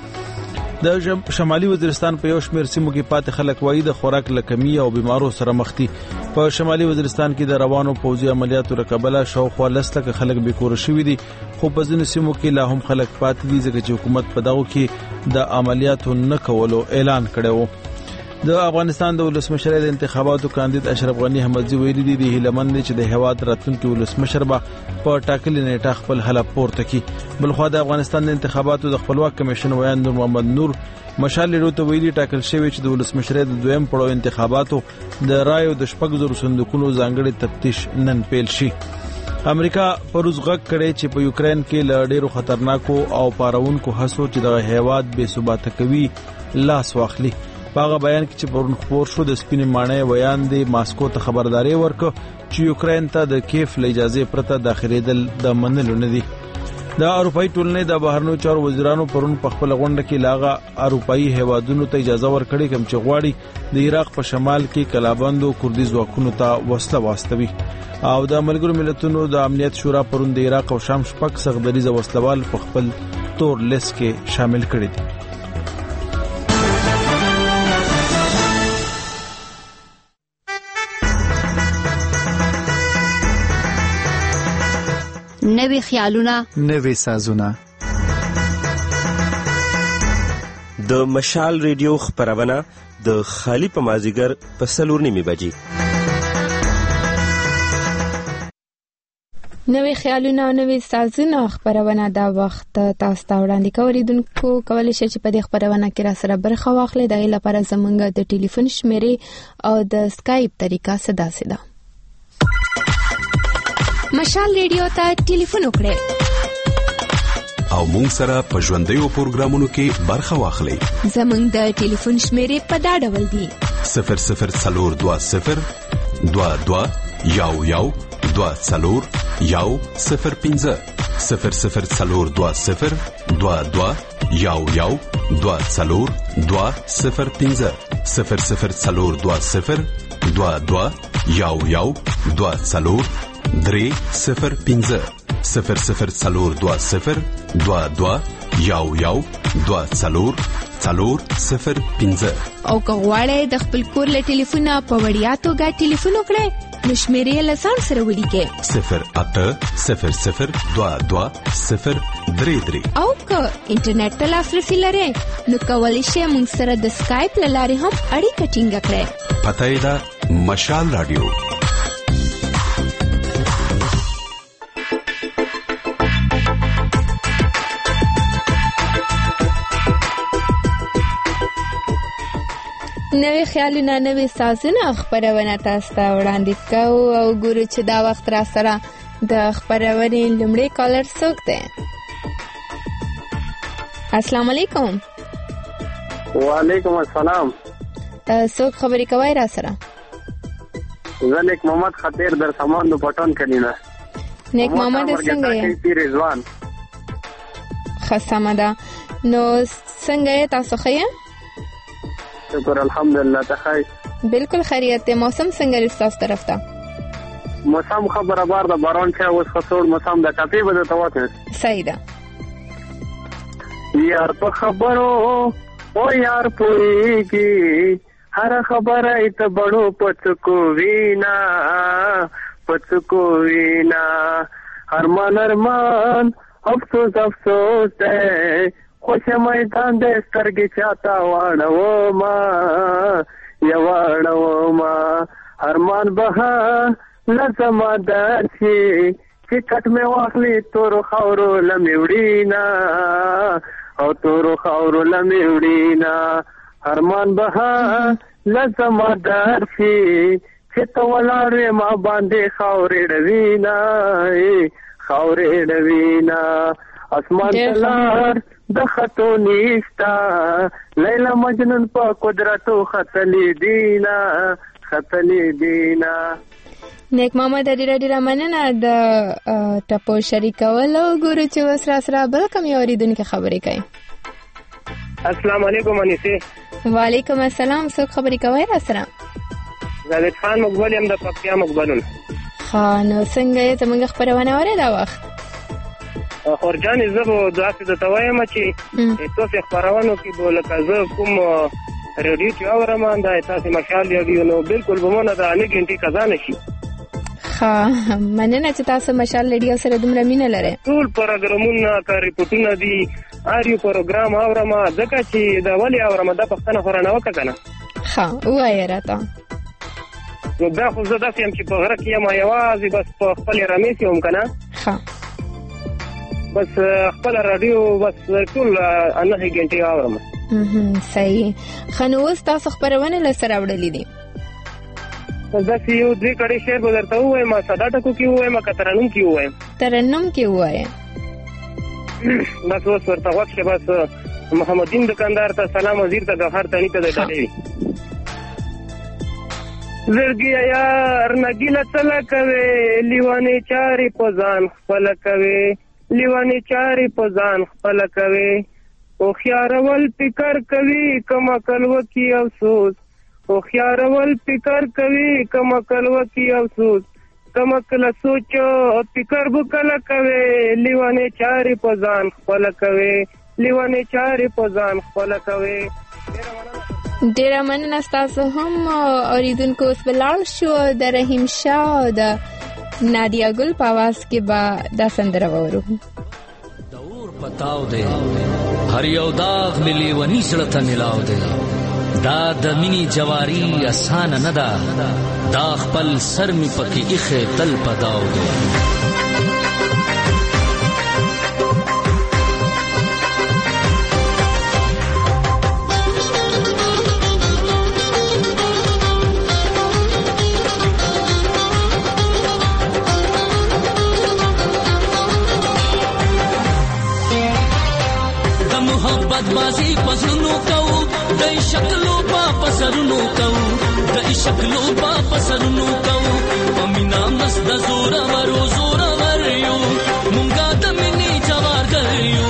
د شمالي وزیرستان په یو شمېر سیمو کې پاتې خلک وایي د خوراک له کمی او بیمارو سره مخ دي. په شمالي وزیرستان کې د روانو پوځي عملیاتو له کبله شاوخوا 10 لکه خلک بېکوره شوي دي، خو په ځینو سیمو کې لا هم خلک پاتې دي ځکه چې حکومت په دغو کې د عملیاتو نه کولو اعلان کړی و. د افغانستان د ولسمشر د انتخاباتو کاندید اشرف غنی حمدزي ویلي دي د هیلمند چې د هیواد راتلونکي ولسمشر به په ټاکلې نیټه خپل حلف پورته کړي. بلخوا د افغانستان د انتخاباتو د خپلواک کمیشن ویان نور محمد نور مشال ریډیو ته ویلي ټاکل شوی چې د ولسمشر د دویم پړاو انتخاباتو د رایو د 4,000 صندوقونو ځانګړي تفتیش نن پیل شي. امریکا پروز غږ کړي چې په یوکرين کې له ډیرو خطرناکو او پارونکو هڅو چې د هیواد بې ثباته کوي لاس واخلي. باغه بیان کې چې پرون خبر شو د سپینې مانې ویان دی ماسکو ته خبرداري ورکړه چې یوکرين ته د کیف له اجازه پرته داخليدل د منلو نه دي. د اروپאי ټولنې د بهرنیو چارو وزیرانو پرون په خپل غونډه کې لاغه اروپאי هیوادونو ته اجازه ورکړي کوم چې غواړي د عراق په شمال کې کلابندو کردي ځواکونو ته وسله واستوي. او د ملګرو ملتونو د امنیت شورا پرون د عراق او شام شپږ سغدریزه وسلوال په خپل تور لیست کې شامل کړي دي. نوې خیالونه نوې سازونه د مشال ریډیو خبرونه د خالی په مازیګر په 4:30 بجې. نوې خیالونه او نوې سازونه خبرونه دا وخت تاسو ته وړاندې کوریدونکو کولای شي چې په دې خبرونه کې را سره برخه واخلي. د لپاره زمونږ د ټلیفون شمیرې او د سکایپ طریقه ساده ساده مشال ریډیو ته ټلیفون وکړئ او مونږ سره په ژوندیو پروګرامونو کې برخه واخلئ. زمونږ د ټلیفون شمیرې په دا ډول دي: 0020 22 11 24 105 0020 22 11 24 205 0020 22 11 24 305 0020 22 11 24 405 او کغواړی د خپل کور له ټلیفونه په وړیا توګه ټلیفون وکړئ نو شمیرې له ځان سره ولیکئ 0800 22 033 او که انټرنیټ ته لاسرسي لرئ نو کولی شئ موږ سره د سکایپ له لارې هم اړیکه ټینګه کړئ. پته یې ده مشال رادیو. نوې خیالونه نوې سازونه خبرونه تاسو ته وړاندې کوو او ګورو چې دا وخت را سره د خبرونې لومړی کالر څوک دی. السلام علیکم. وعلیکم السلام. څوک خبرې کوي را سره؟ زه نیک محمد خطیر در سامان دو پټون کلینا. نیک محمد څنګه یې؟ رضوان. خسمه ده. نو څنګه یې تاسو ښه یې؟ شکر الحمدلله. ته خیر؟ بالکل خیریت ته. موسم څنګه رستاس طرف ته؟ موسم خبره بار د باران چې اوس خسور موسم د ټاپې بده تواته. صحیح ده. یار په خبرو او یار پوریږي هر خبره ایت بڑو پڅکو وینا ارمان افسوس ده خوش میدان د سترګې چاته واړو ما ارمان بها لزما داسي چې کټ مې واخلي تور خاورو لموړینا ارمان بها لزما داسي چې تو ولاړې ما باندې خاورې ډوینا اسمان تلار د خطو نيستا لیلا مجنون په قدرتو خطلی دینا نیک محمد ډیره مننه د ټاپو شریکول او ګورو چې وسره بل کوم اوریدونکو خبرې کوي. السلام علیکم انیسه. وعلیکم السلام. څوک خبرې کوي را سره؟ زاهد خان مقبل یم د پکتیا مقبلون. خان څنګه ته موږ خبرونه اورې دا وخت؟ خورجان زبو داسې د توایم چې تاسو خبرونه کې بوله کزه کوم رادیو چې اورم دا تاسو مشال یو نو بالکل بمونه دا نه ګنټي کزانه شي. ها مننه چې تاسو مشال ریډیو سره دومره مینه لرئ. ټول پروګرامونه کا ریپورتونه دي اریو پروګرام اورم ځکه چې دا ولې اورم دا پښتنه خورانه وکړه. ها وایي راته نو دا خو زه داسې یم چې په غره کې یم یوازې بس په خپل رمیس یم کنه. ها بس خپل رادیو بس ټول نه غنټي اورم. صحیح. خنوس تاسو خبرونه لسره وړلې دي. دا چې یو دوی کړي شعر بدرته وای ما صدا ټکو کې وای ما کترنم کې وای بس اوس ورته وخت بس محمدین دکاندار ته سلام وزیر ته غفار تانی ته دی زړګي یار نګیله تل کوي لیوانه چاري پزان خپل کوي او خيارول فکر کوي کما کلو کی افسوس کما کل سوچ فکر بکل کوي لیوانه چاري پزان خپل کوي. ډیره مننه تاسو هم اوریدونکو. اوس بلال شو د رحیم شاه د نادیا ګل په आवाज کې با دا سندره وورو. دور پتاو دے هر یو داغ ملي ونی سړته ملاو دے دا د مینی جواری آسان نه ده دا خپل سر می پکې اخه تل پداو دے. بازی پسرونو کو دای شکلو با پسرونو کو پمینا مست زور ورو یو مونږه د منی جوار غریو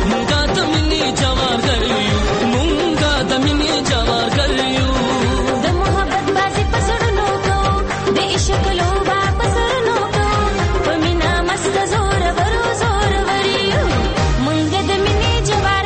د محبت بازی پسرونو کو دای شکلو با پسرونو کو پمینا مست زور ورو یو مونږه د منی جوار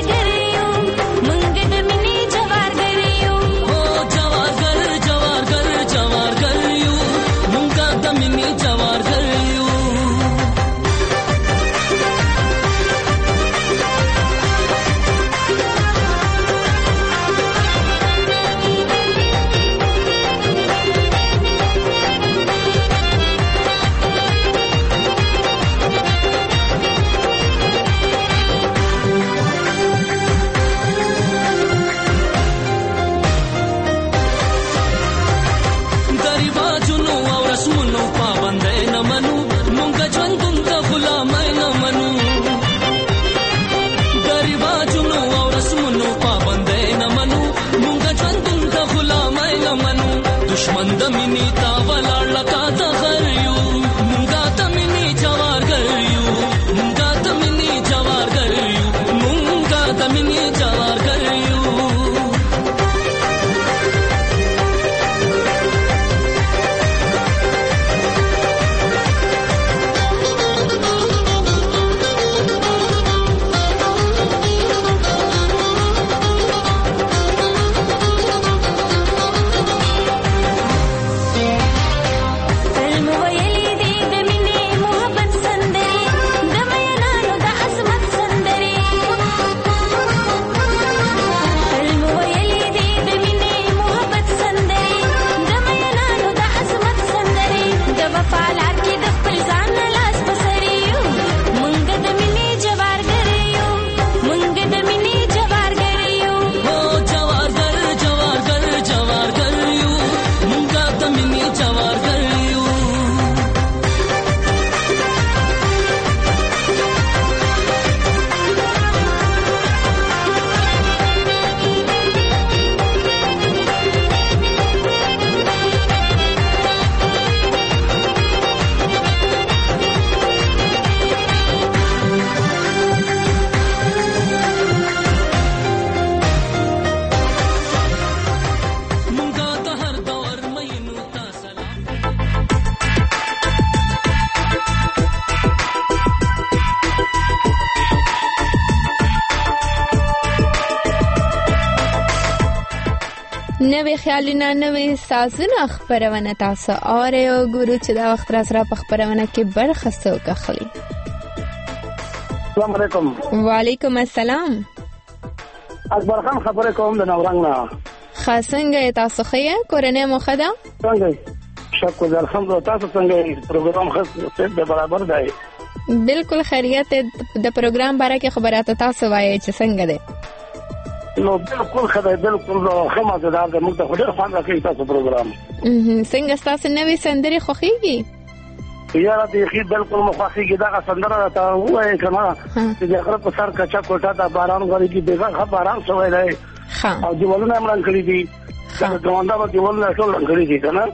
نوې خیالونه نوې سازونه خپرونه تاسو اورئ او ګورو چې دا وخت را سره په خپرونه کې برخه څوک اخلي. السلام علیکم. وعلیکم السلام. اکبر خان خبرې کوم د نورنګ نه. څنګه تاسو ښه کورنۍ مو ښه ده؟ څنګه شکر الحمدلله. تاسو څنګه پروګرام ښه د برابر دی؟ بالکل خیریت. د پروګرام باره کې خبرات تاسو وایي چې څنګه ده؟ نو بالکل خدای بالکل خمه ده د موږ ته ډېر خوند راکړي تاسو پروګرام. څنګه تاسو نوې سندري خوښيږي؟ یاره دې خې بالکل مخاخيږي دا سندره ته وایي کنه چې د غره په سر کچا کوټه دا باران غړي کې دغه باران شوی دی. او دیوالونه هم رنګ کړی دي. دا ګواندا په دیوالونه ټول رنګ کړی دي کنه.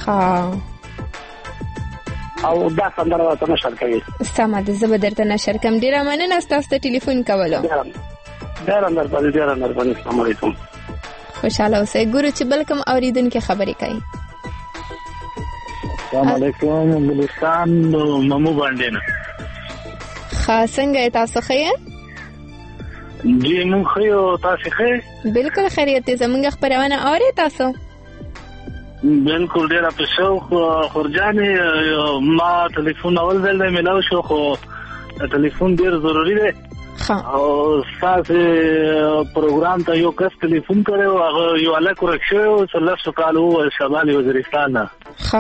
او دا سندره ته نشر کوي. سمه ده زه به درته نشر کوم. ډیره مننه تاسو ته ټلیفون کولو. ډیره مهرباني. السلام علیکم. خوشاله اوسئ. ګورو چې بلکم اوریدونکو خبرې کوي. السلام علیکم. بلوچستان ممو باندې نه. څنګه تاسو ښه؟ جی مونږ ښه. تاسو ښه؟ بالکل خیریت. زمونږ خبرونه اورئ تاسو؟ بالکل ډیر په شوق خورجانې ما ټلیفون اول ځل نه ملاو شو خو ټلیفون ډیر ضروری دی. او تاسو پروګرام ته یو کس ټلیفون کړو هغه یو الک ورکشو څلور کالو شمالي وزیرستان نه.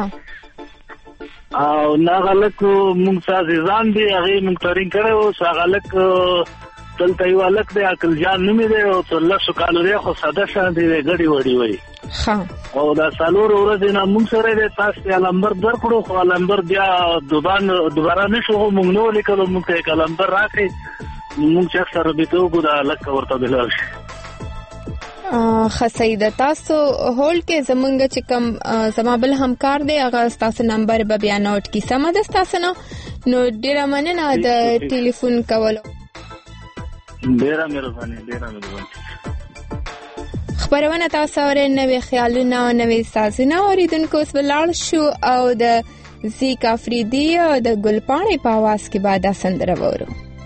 او ناغلک مونږ سازي ځان دی هغه مونږ ترين کړو ساغلک دلته یو الک دی عقل جان نومې دی او څلور کالو دی خو ساده شان دی غړي وړي وای. او دا سالور ورځ نه مونږ سره د تاسو لمبر درکړو خو لمبر بیا دوباره نشو مونږ نو لیکلو مونږ ته لمبر راکې مونږ چې سره به ته وګورئ لکه ورته بلل شي. خسیده تاسو هولډ کې زمونږ چې کوم زما بل همکار دی هغه تاسو نمبر به بیا نوٹ کی سم ده تاسو نو ډیره مننه د ټلیفون کولو. ډیره مهرباني. خبرونه تاسو اورئ. نوې خیالونه او نوې سازونه اوریدونکو اوس ولاړ شو او د زیک افریدي او د ګلپاڼې په आवाज کې بعد سندره وورو.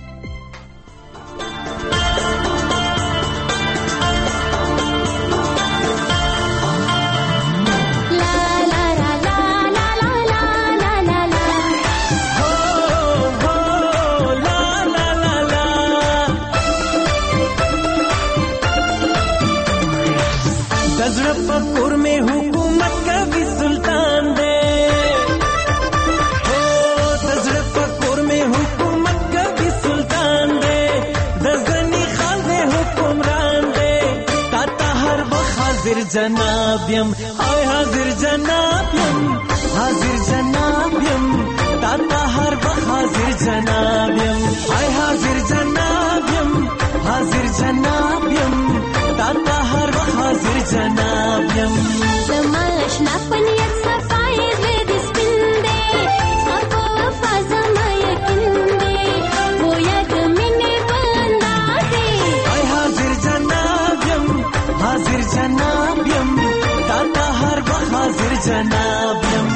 पकूर में हुकूमत का भी सुल्तान दे हो. तजर पकूर में हुकूमत का भी सुल्तान दे. दजनी खाजे हुक्मरान दे. ताता हर वक्त हाजिर जनाबियम. हाय हाजिर जनाबियम. हाजिर जनाबियम. ताता हर वक्त हाजिर जनाबियम. हाय हाजिर जनाबियम. हाजिर जनाबियम. ताता हर वक्त हाजिर जनाबियम. समाश ना पनियत सफाई दे स्पिंदे सबो फाज़मा यकीन दे वो याद मिने बंदा दे. हाय हाजिर जनाबियम. हाजिर जनाबियम. ताता हर वक्त हाजिर जनाबियम.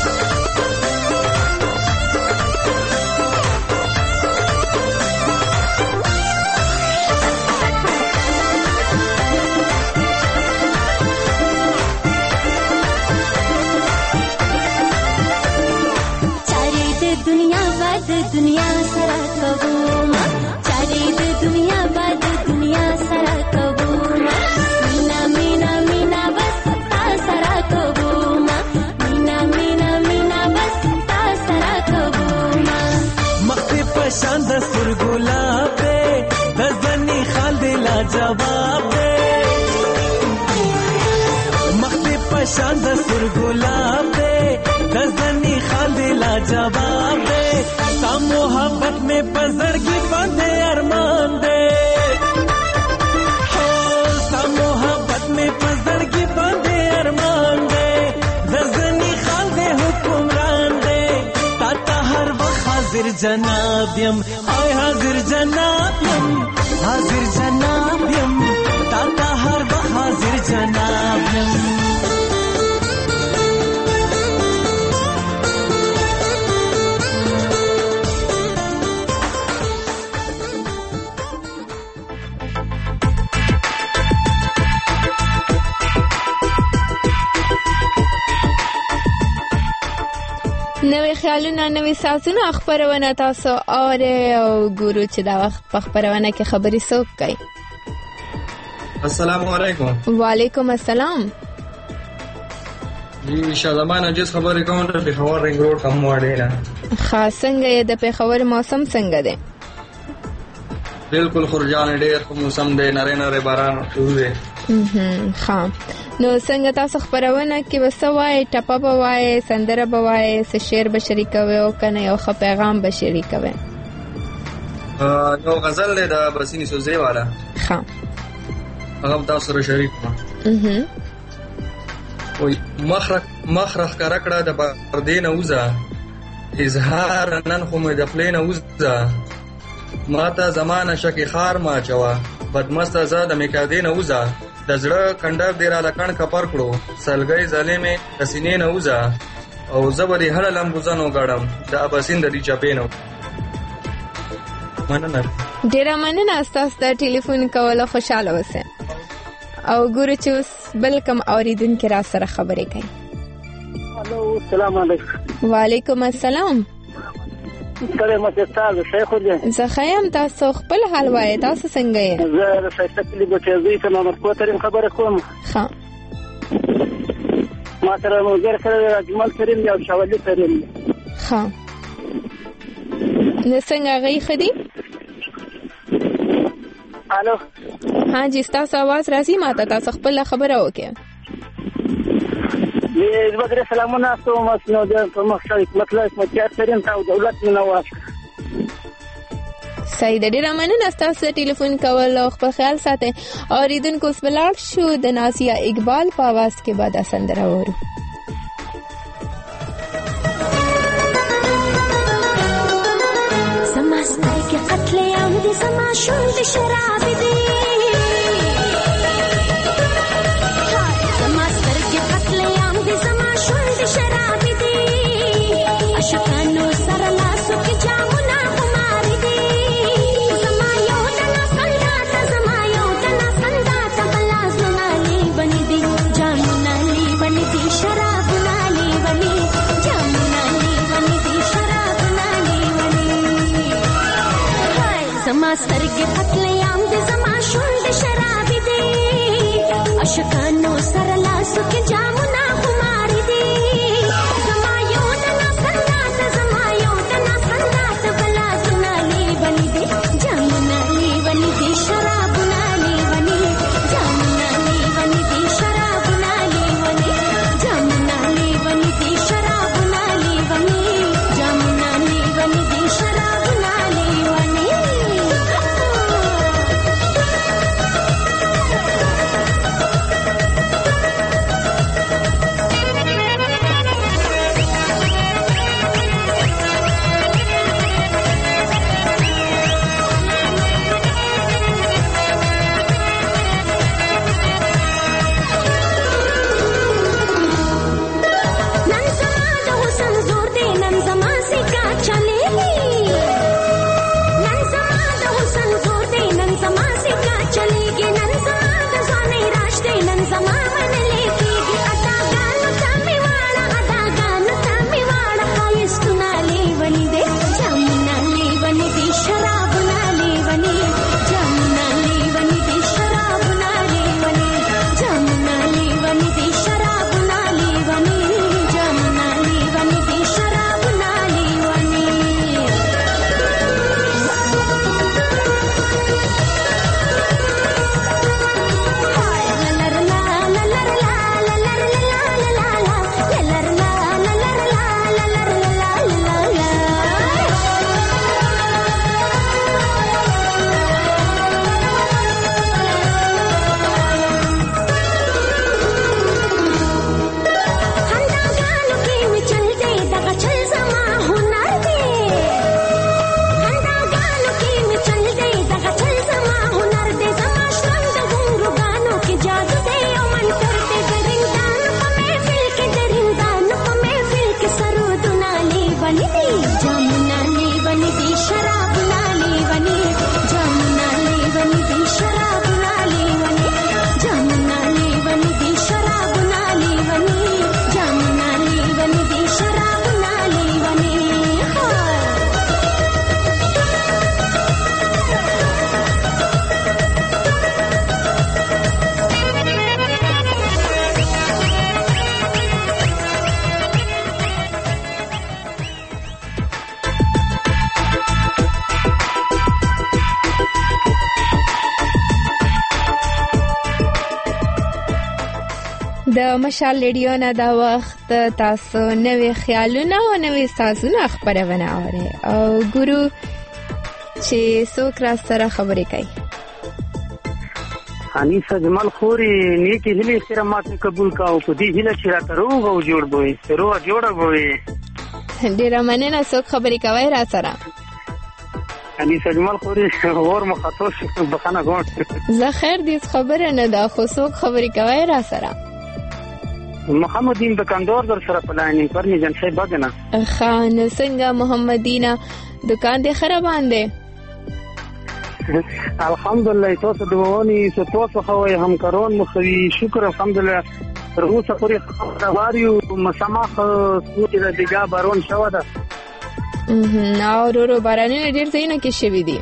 दुनिया सरा कबूमा चारे दे दुनिया बाद दुनिया सरा कबूमा. मीना मीना मीना बस ता सरा कबूमा. मीना मीना मीना बस ता सरा कबूमा. मक्ते पसंद सुर गुलाब दे दजनी खाल दे ला जवाब दे. मक्ते पसंद सुर गुलाब दे दजनी खाल दे ला जवाब दे. मोहब्बत में पजरगी बंदे अरमान दे हो. मोहब्बत में पजरगी बंदे अरमान दे. दजनी खाल दे हुक्मरान दे. ताता हर वक्त हाजिर जनाबियम. हाय हाजिर जनाबियम. हाजिर जनाबियम. ताता हर वक्त हाजिर जनाबियम. خیالونه نوې سازونه خبرونه تاسو اورئ او ګورو چې دا وخت په خبرونه کې خبرې څوک کوي. السلام علیکم. وعلیکم السلام. جی شادمان عجیز خبرې کوم د پېښور رنګ روډ کوم وړې نه. خاص څنګه د پېښور موسم څنګه دی؟ بالکل خرجان ډېر موسم دی، نری نری باران شروع ها نو څنګه تاسو خبرونه کې وسوای ټپه به وای سندره به وای څه شعر به شریکوي او کنه یو ښه پیغام به شریکوي؟ یو غزل دی د بسینی سوزي والا. ها هغه تاسو سره شریک کړم. وای مخرخ کرکړه د پردې نه وزه اظهار نن خو مې د خپلې نه وزه ماته زمانه شکی خار ما چوا بدمسته زه د میکادې نه وزه د زړه کنډر دی را لکڼ کپر کړو سلګۍ ظالمې د سینې نه وزه او زه به دې هله لمبوزنو ګړم د اباسین د دې چپې نه. مننه ډېره مننه ستاسو د ټلیفون کولو خوشحاله اوسئ او ګورو چې اوس بل کوم اوریدونکي را سره خبرې کوي. الو السلام علیکم. وعلیکم السلام. سره مستاز شیخ خو زه خیم تاسو خپل حال وایي تاسو څنګه یې؟ زه د شایسته کلی بچی ته نو کوترین خبره کوم. ها ما سره مو ګر سره اجمل کریم یا شاولی کریم. ها نو څنګه غي خدي؟ الو ها جی تاسو आवाज راځي ماته تاسو خپل خبره وکړه. د بدر سلامونه تاسو مسنو د مخشای مطلب متیار کریم تاسو دولت منواز. صحیح د ډیره مننه تاسو ټلیفون کول او خپل خیال ساتئ. اوریدونکو اوس بلار شو د نازیه اقبال په आवाज کې بعد سندره وورو. سماستر کې قتل عام دي سما شول شراب دي سماستر کې قتل عام دي سما شول شراب دي اشکانو سره لاسو کې جامونه خمار دي زما یو دنا سنگات بلا زمالي بني دي جامونه لي بني دي شرابونه لي بني جامونه لي بني دي شرابونه لي بني زما سترګې قتل عام دي زما شول شراب دي اشکانو سره لاسو کې جامونه خمار دي زما یو دنا سنگات بلا زمالي بني دي جامونه لي بني دي شرابونه لي بني جامونه لي بني دي شرابونه لي بني جامونه لي بني دي شرابونه لي بني جامونه لي بني دي شرابونه لي بني د مشال ریډیو نه دا وخت تاسو نوې خیالونه او نوې سازونه خبرونه اورئ او ګورو چې څوک را سره خبرې کوي. انیس اجمل خوري نیکی هلي احترامات قبول کاو په دې هله چې راته روغ او جوړ بوي روغ جوړ بوي. ډیره مننه څوک خبرې کوي را سره. انیس اجمل خوري اور مخاطب شو بخانه غوټ زه خیر دې خبره نه ده خو څوک خبرې کوي را سره. محمدین دکاندار در سره پلانینګ پرني جن شي بغنه خان څنګه محمدینا دکان دې خرابان دي؟ الحمدلله تاسو دوونی تاسو خو همکاران مخوي شکر الحمدلله تر اوسه پورې خبريو مسامح سوچ د دیګه بارون شو ده. نو ورو بارانونه ډیر ځینې کې شوي دي.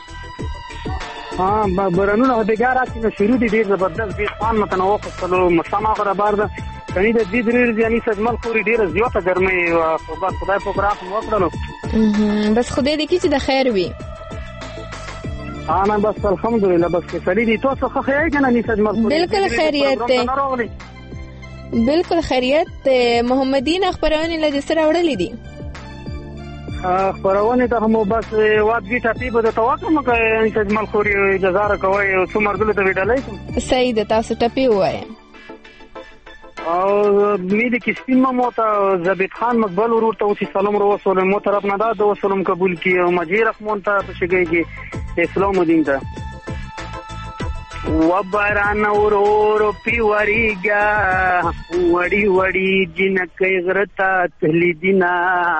بارانونه د دیګه راځي نو شروع دي ډیر زبردست دي خان متنوع فصلو مسامح برابر ده کني د دې درې ځاني سجمل خوري ډیر زیاته ګرمي او خدای په برخه وکړلو بس خدای دې کې چې د خیر وي. انا بس الحمدلله بس کې سړي دي تاسو خو خیر کنه ني سجمل خوري بالکل خیریت ده بالکل خیریت ده. محمدین خبرونه له سره وړلې دي خبرونه ته هم بس واجبي ټاپي به توقع مکه سجمل خوري اجازه راکوي او څومره دلته ته ویډلای صحیح ده تاسو ټاپي وایي او مې د کښتین موته زبید خان مقبل ورته او سلام رسول مو طرف نه دا د وسلم قبول کی او مجیر رحمان ته بشګي اسلام دین ته و باران اورور پیوریګا وړي وړي جنکې غرتا تلی دینا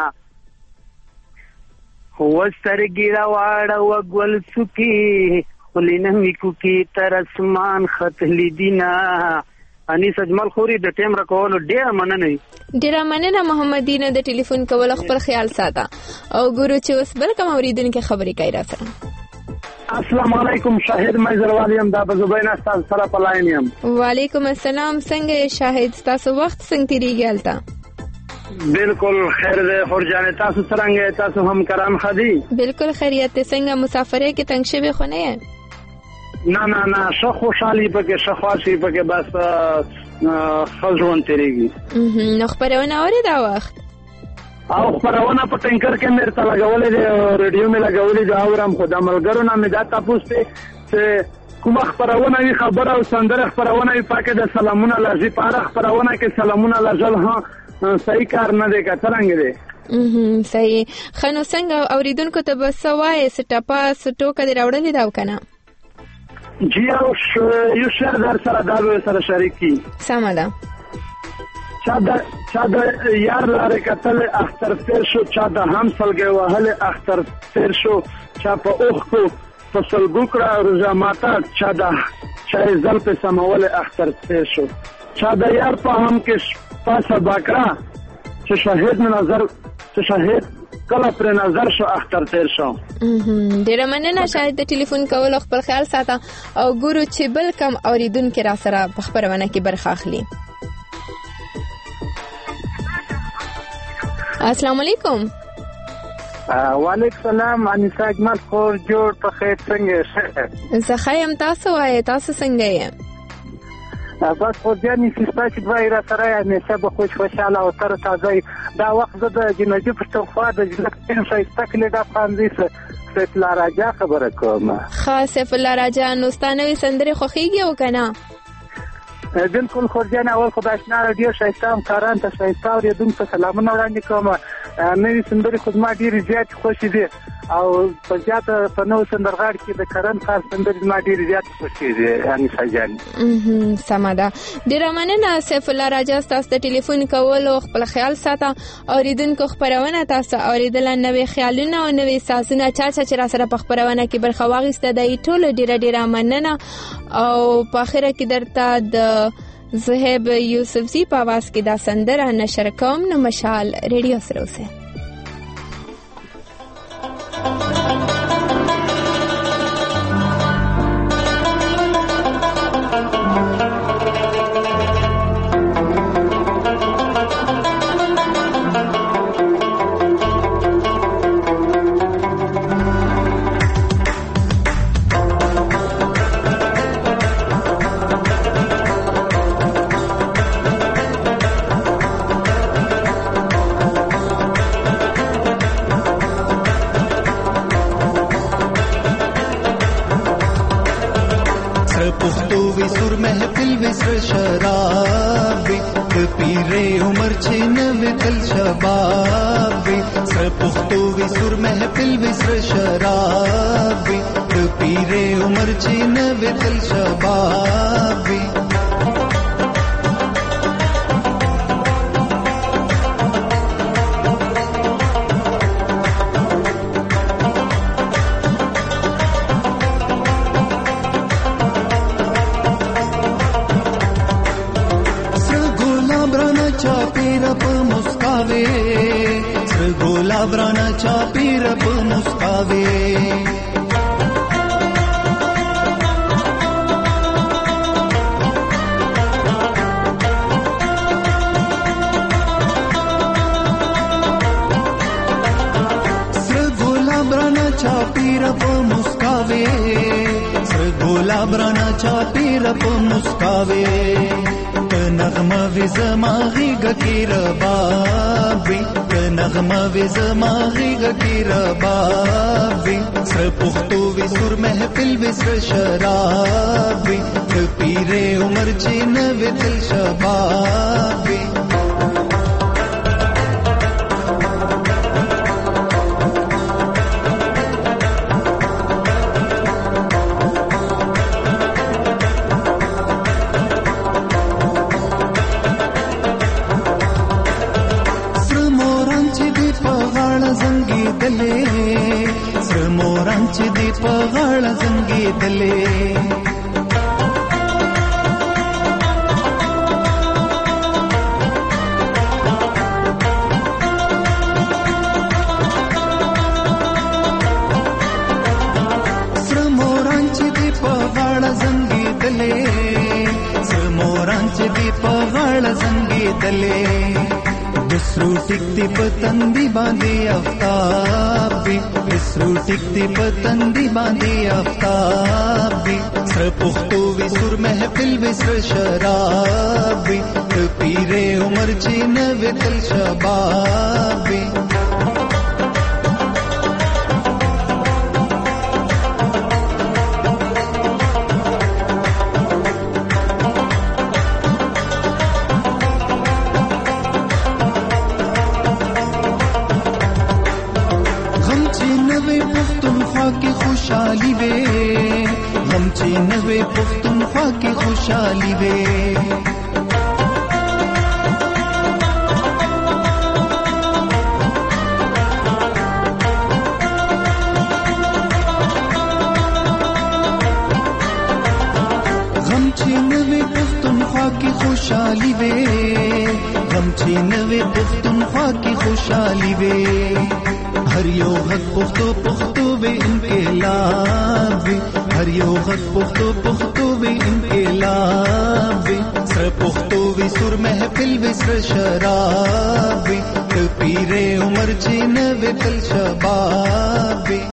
هو سترګیرا واړه وګول سکی خلینه میکو کی تر اسمان خطلی دینا. انیس اجمل خوري د ټیم راکول ډیر مننه محمدینه د ټلیفون کول خپل خیال ساته او ګورو چې اوس بل کوم اوریدونکو خبرې کوي را سره. السلام علیکم شاهد مایزر والیم دا بزبینا تاسو سره پلاینم. وعلیکم السلام څنګه شاهد تاسو وخت څنګه تیریږي الته؟ بالکل خیر ده خورجان تاسو څنګه تاسو هم کرام خدي بالکل خیریت څنګه مسافرې کې تنگ شوی خو نه نه شو خوشحالي پکې شخواشي پکې بس خزون تیریږي. نو خبرونه اوري دا وخت او خبرونه په ټینکر کې مرته لګولې دي رادیو مې لګولې دا اورم خو د ملګرو نه مې دا تاسو ته کوم خبرونه وی خبره او سندره خبرونه وی پکې د سلامونه لږی پاره خبرونه کې سلامونه لږل ها صحیح کار نه دی کترنګ دی صحیح خنو څنګه اوریدونکو ته بس وای سټاپا سټوکه دی راوړلې دا وکنه جی او یو شهر در سره دالو سره شریکی سمه ده چا د یار لاره کتل اختر تیر شو چا د هم سلګي وهل اختر تیر شو چا په اوخ کو فصل ګوکړه روزه ماتا چا د چای زل په سمول اختر تیر شو چا د یار په هم کې پاسه باکرا چې شاهد نظر چې شاهد کله پر نظر شو اختر تیر شو. ډیره مننه شاهد د ټلیفون کول خپل خیال ساته او ګورو چې بل کم اوریدونکو را سره په خبرونه کې برخه اخلي. السلام علیکم. وعلیکم السلام انیس اجمل خور جوړ په خیر څنګه زه خایم تاسو وای تاسو څنګه یې؟ بس خو ځانې چې دوی را سره همیشه به خوشحاله او تر تازه دا وخت زه د جنوبي پښتونخوا د ځمکې ښایسته کلي د افغانزي سیف الله راجا خبره کوم. ښه سیف الله راجا نو ستا نوې سندرې خوښېږي او که نه؟ بالکل خورجان اول خو د اشنا راډیو ښایسته همکاران ته ښایسته اورېدونکو ته سلامونه وړاندې کوم. نوې سندرې خو زما ډېرې زیاتې خوښې دي او په زیاته په نوو سندرغاړي کې د کرن خاص سندرې زما ډېرې زیاتې خوښې دي انیسه جانې. سمه ده ډېره مننه سیف الله راجا ستاسو د ټلیفون کولو خپل خیال ساته. اوریدونکو خپرونه تاسو اوریدله نوې خیالونه او نوې سازونه چا چې را سره په خپرونه کې برخه واخیسته د ټولو ډېره مننه او په اخره کې درته د زهیب یوسفزي په आवाज کې دا سندره نشر کوم. نو مشال ریډیو سره اوسئ. سور محفل وسر شراب د پیره عمر چې نو تل شباب سر پختو وسر محفل وسر شراب د پیره عمر چې نو تل شباب ورانه چا پیر په مسکاوي سر ګلاب رانه چا پیر په مسکاوي سر ګلاب رانه چا پیر په مسکاوي نغمه وی زماغي گکی ربابي نغمه وی زماغي گکی ربابي سر پختو وی سر محفل وی سر شرابي پیره عمر چې نو تل شبابي چې دی په غاړه زنګېدلې سره موران چې دی په غاړه زنګېدلې سره موران چې دی په غاړه زنګېدلې دسرو ټیک دی په تندي باندې آفتاب دسرو ټیک دی په تندي باندې آفتاب سر پختو وی سر محفل وی سر شراب پیره عمر چې نو تل شباب خوشحالی وے غم چې نوې پښتونخوا کې خوشحالی وے غم چې نوې پښتونخوا کې خوشحالی وے غم چې نوې پښتونخوا کې خوشحالی وے हर यो हक पुख्तो पुख्तो बे इनकलाब हर यो हक पुख्तो पुख्तो बे इनकलाब सर पुख्तो वे सुर महफिल वे सर शराब पीरे उमर चीन वे तल शबाब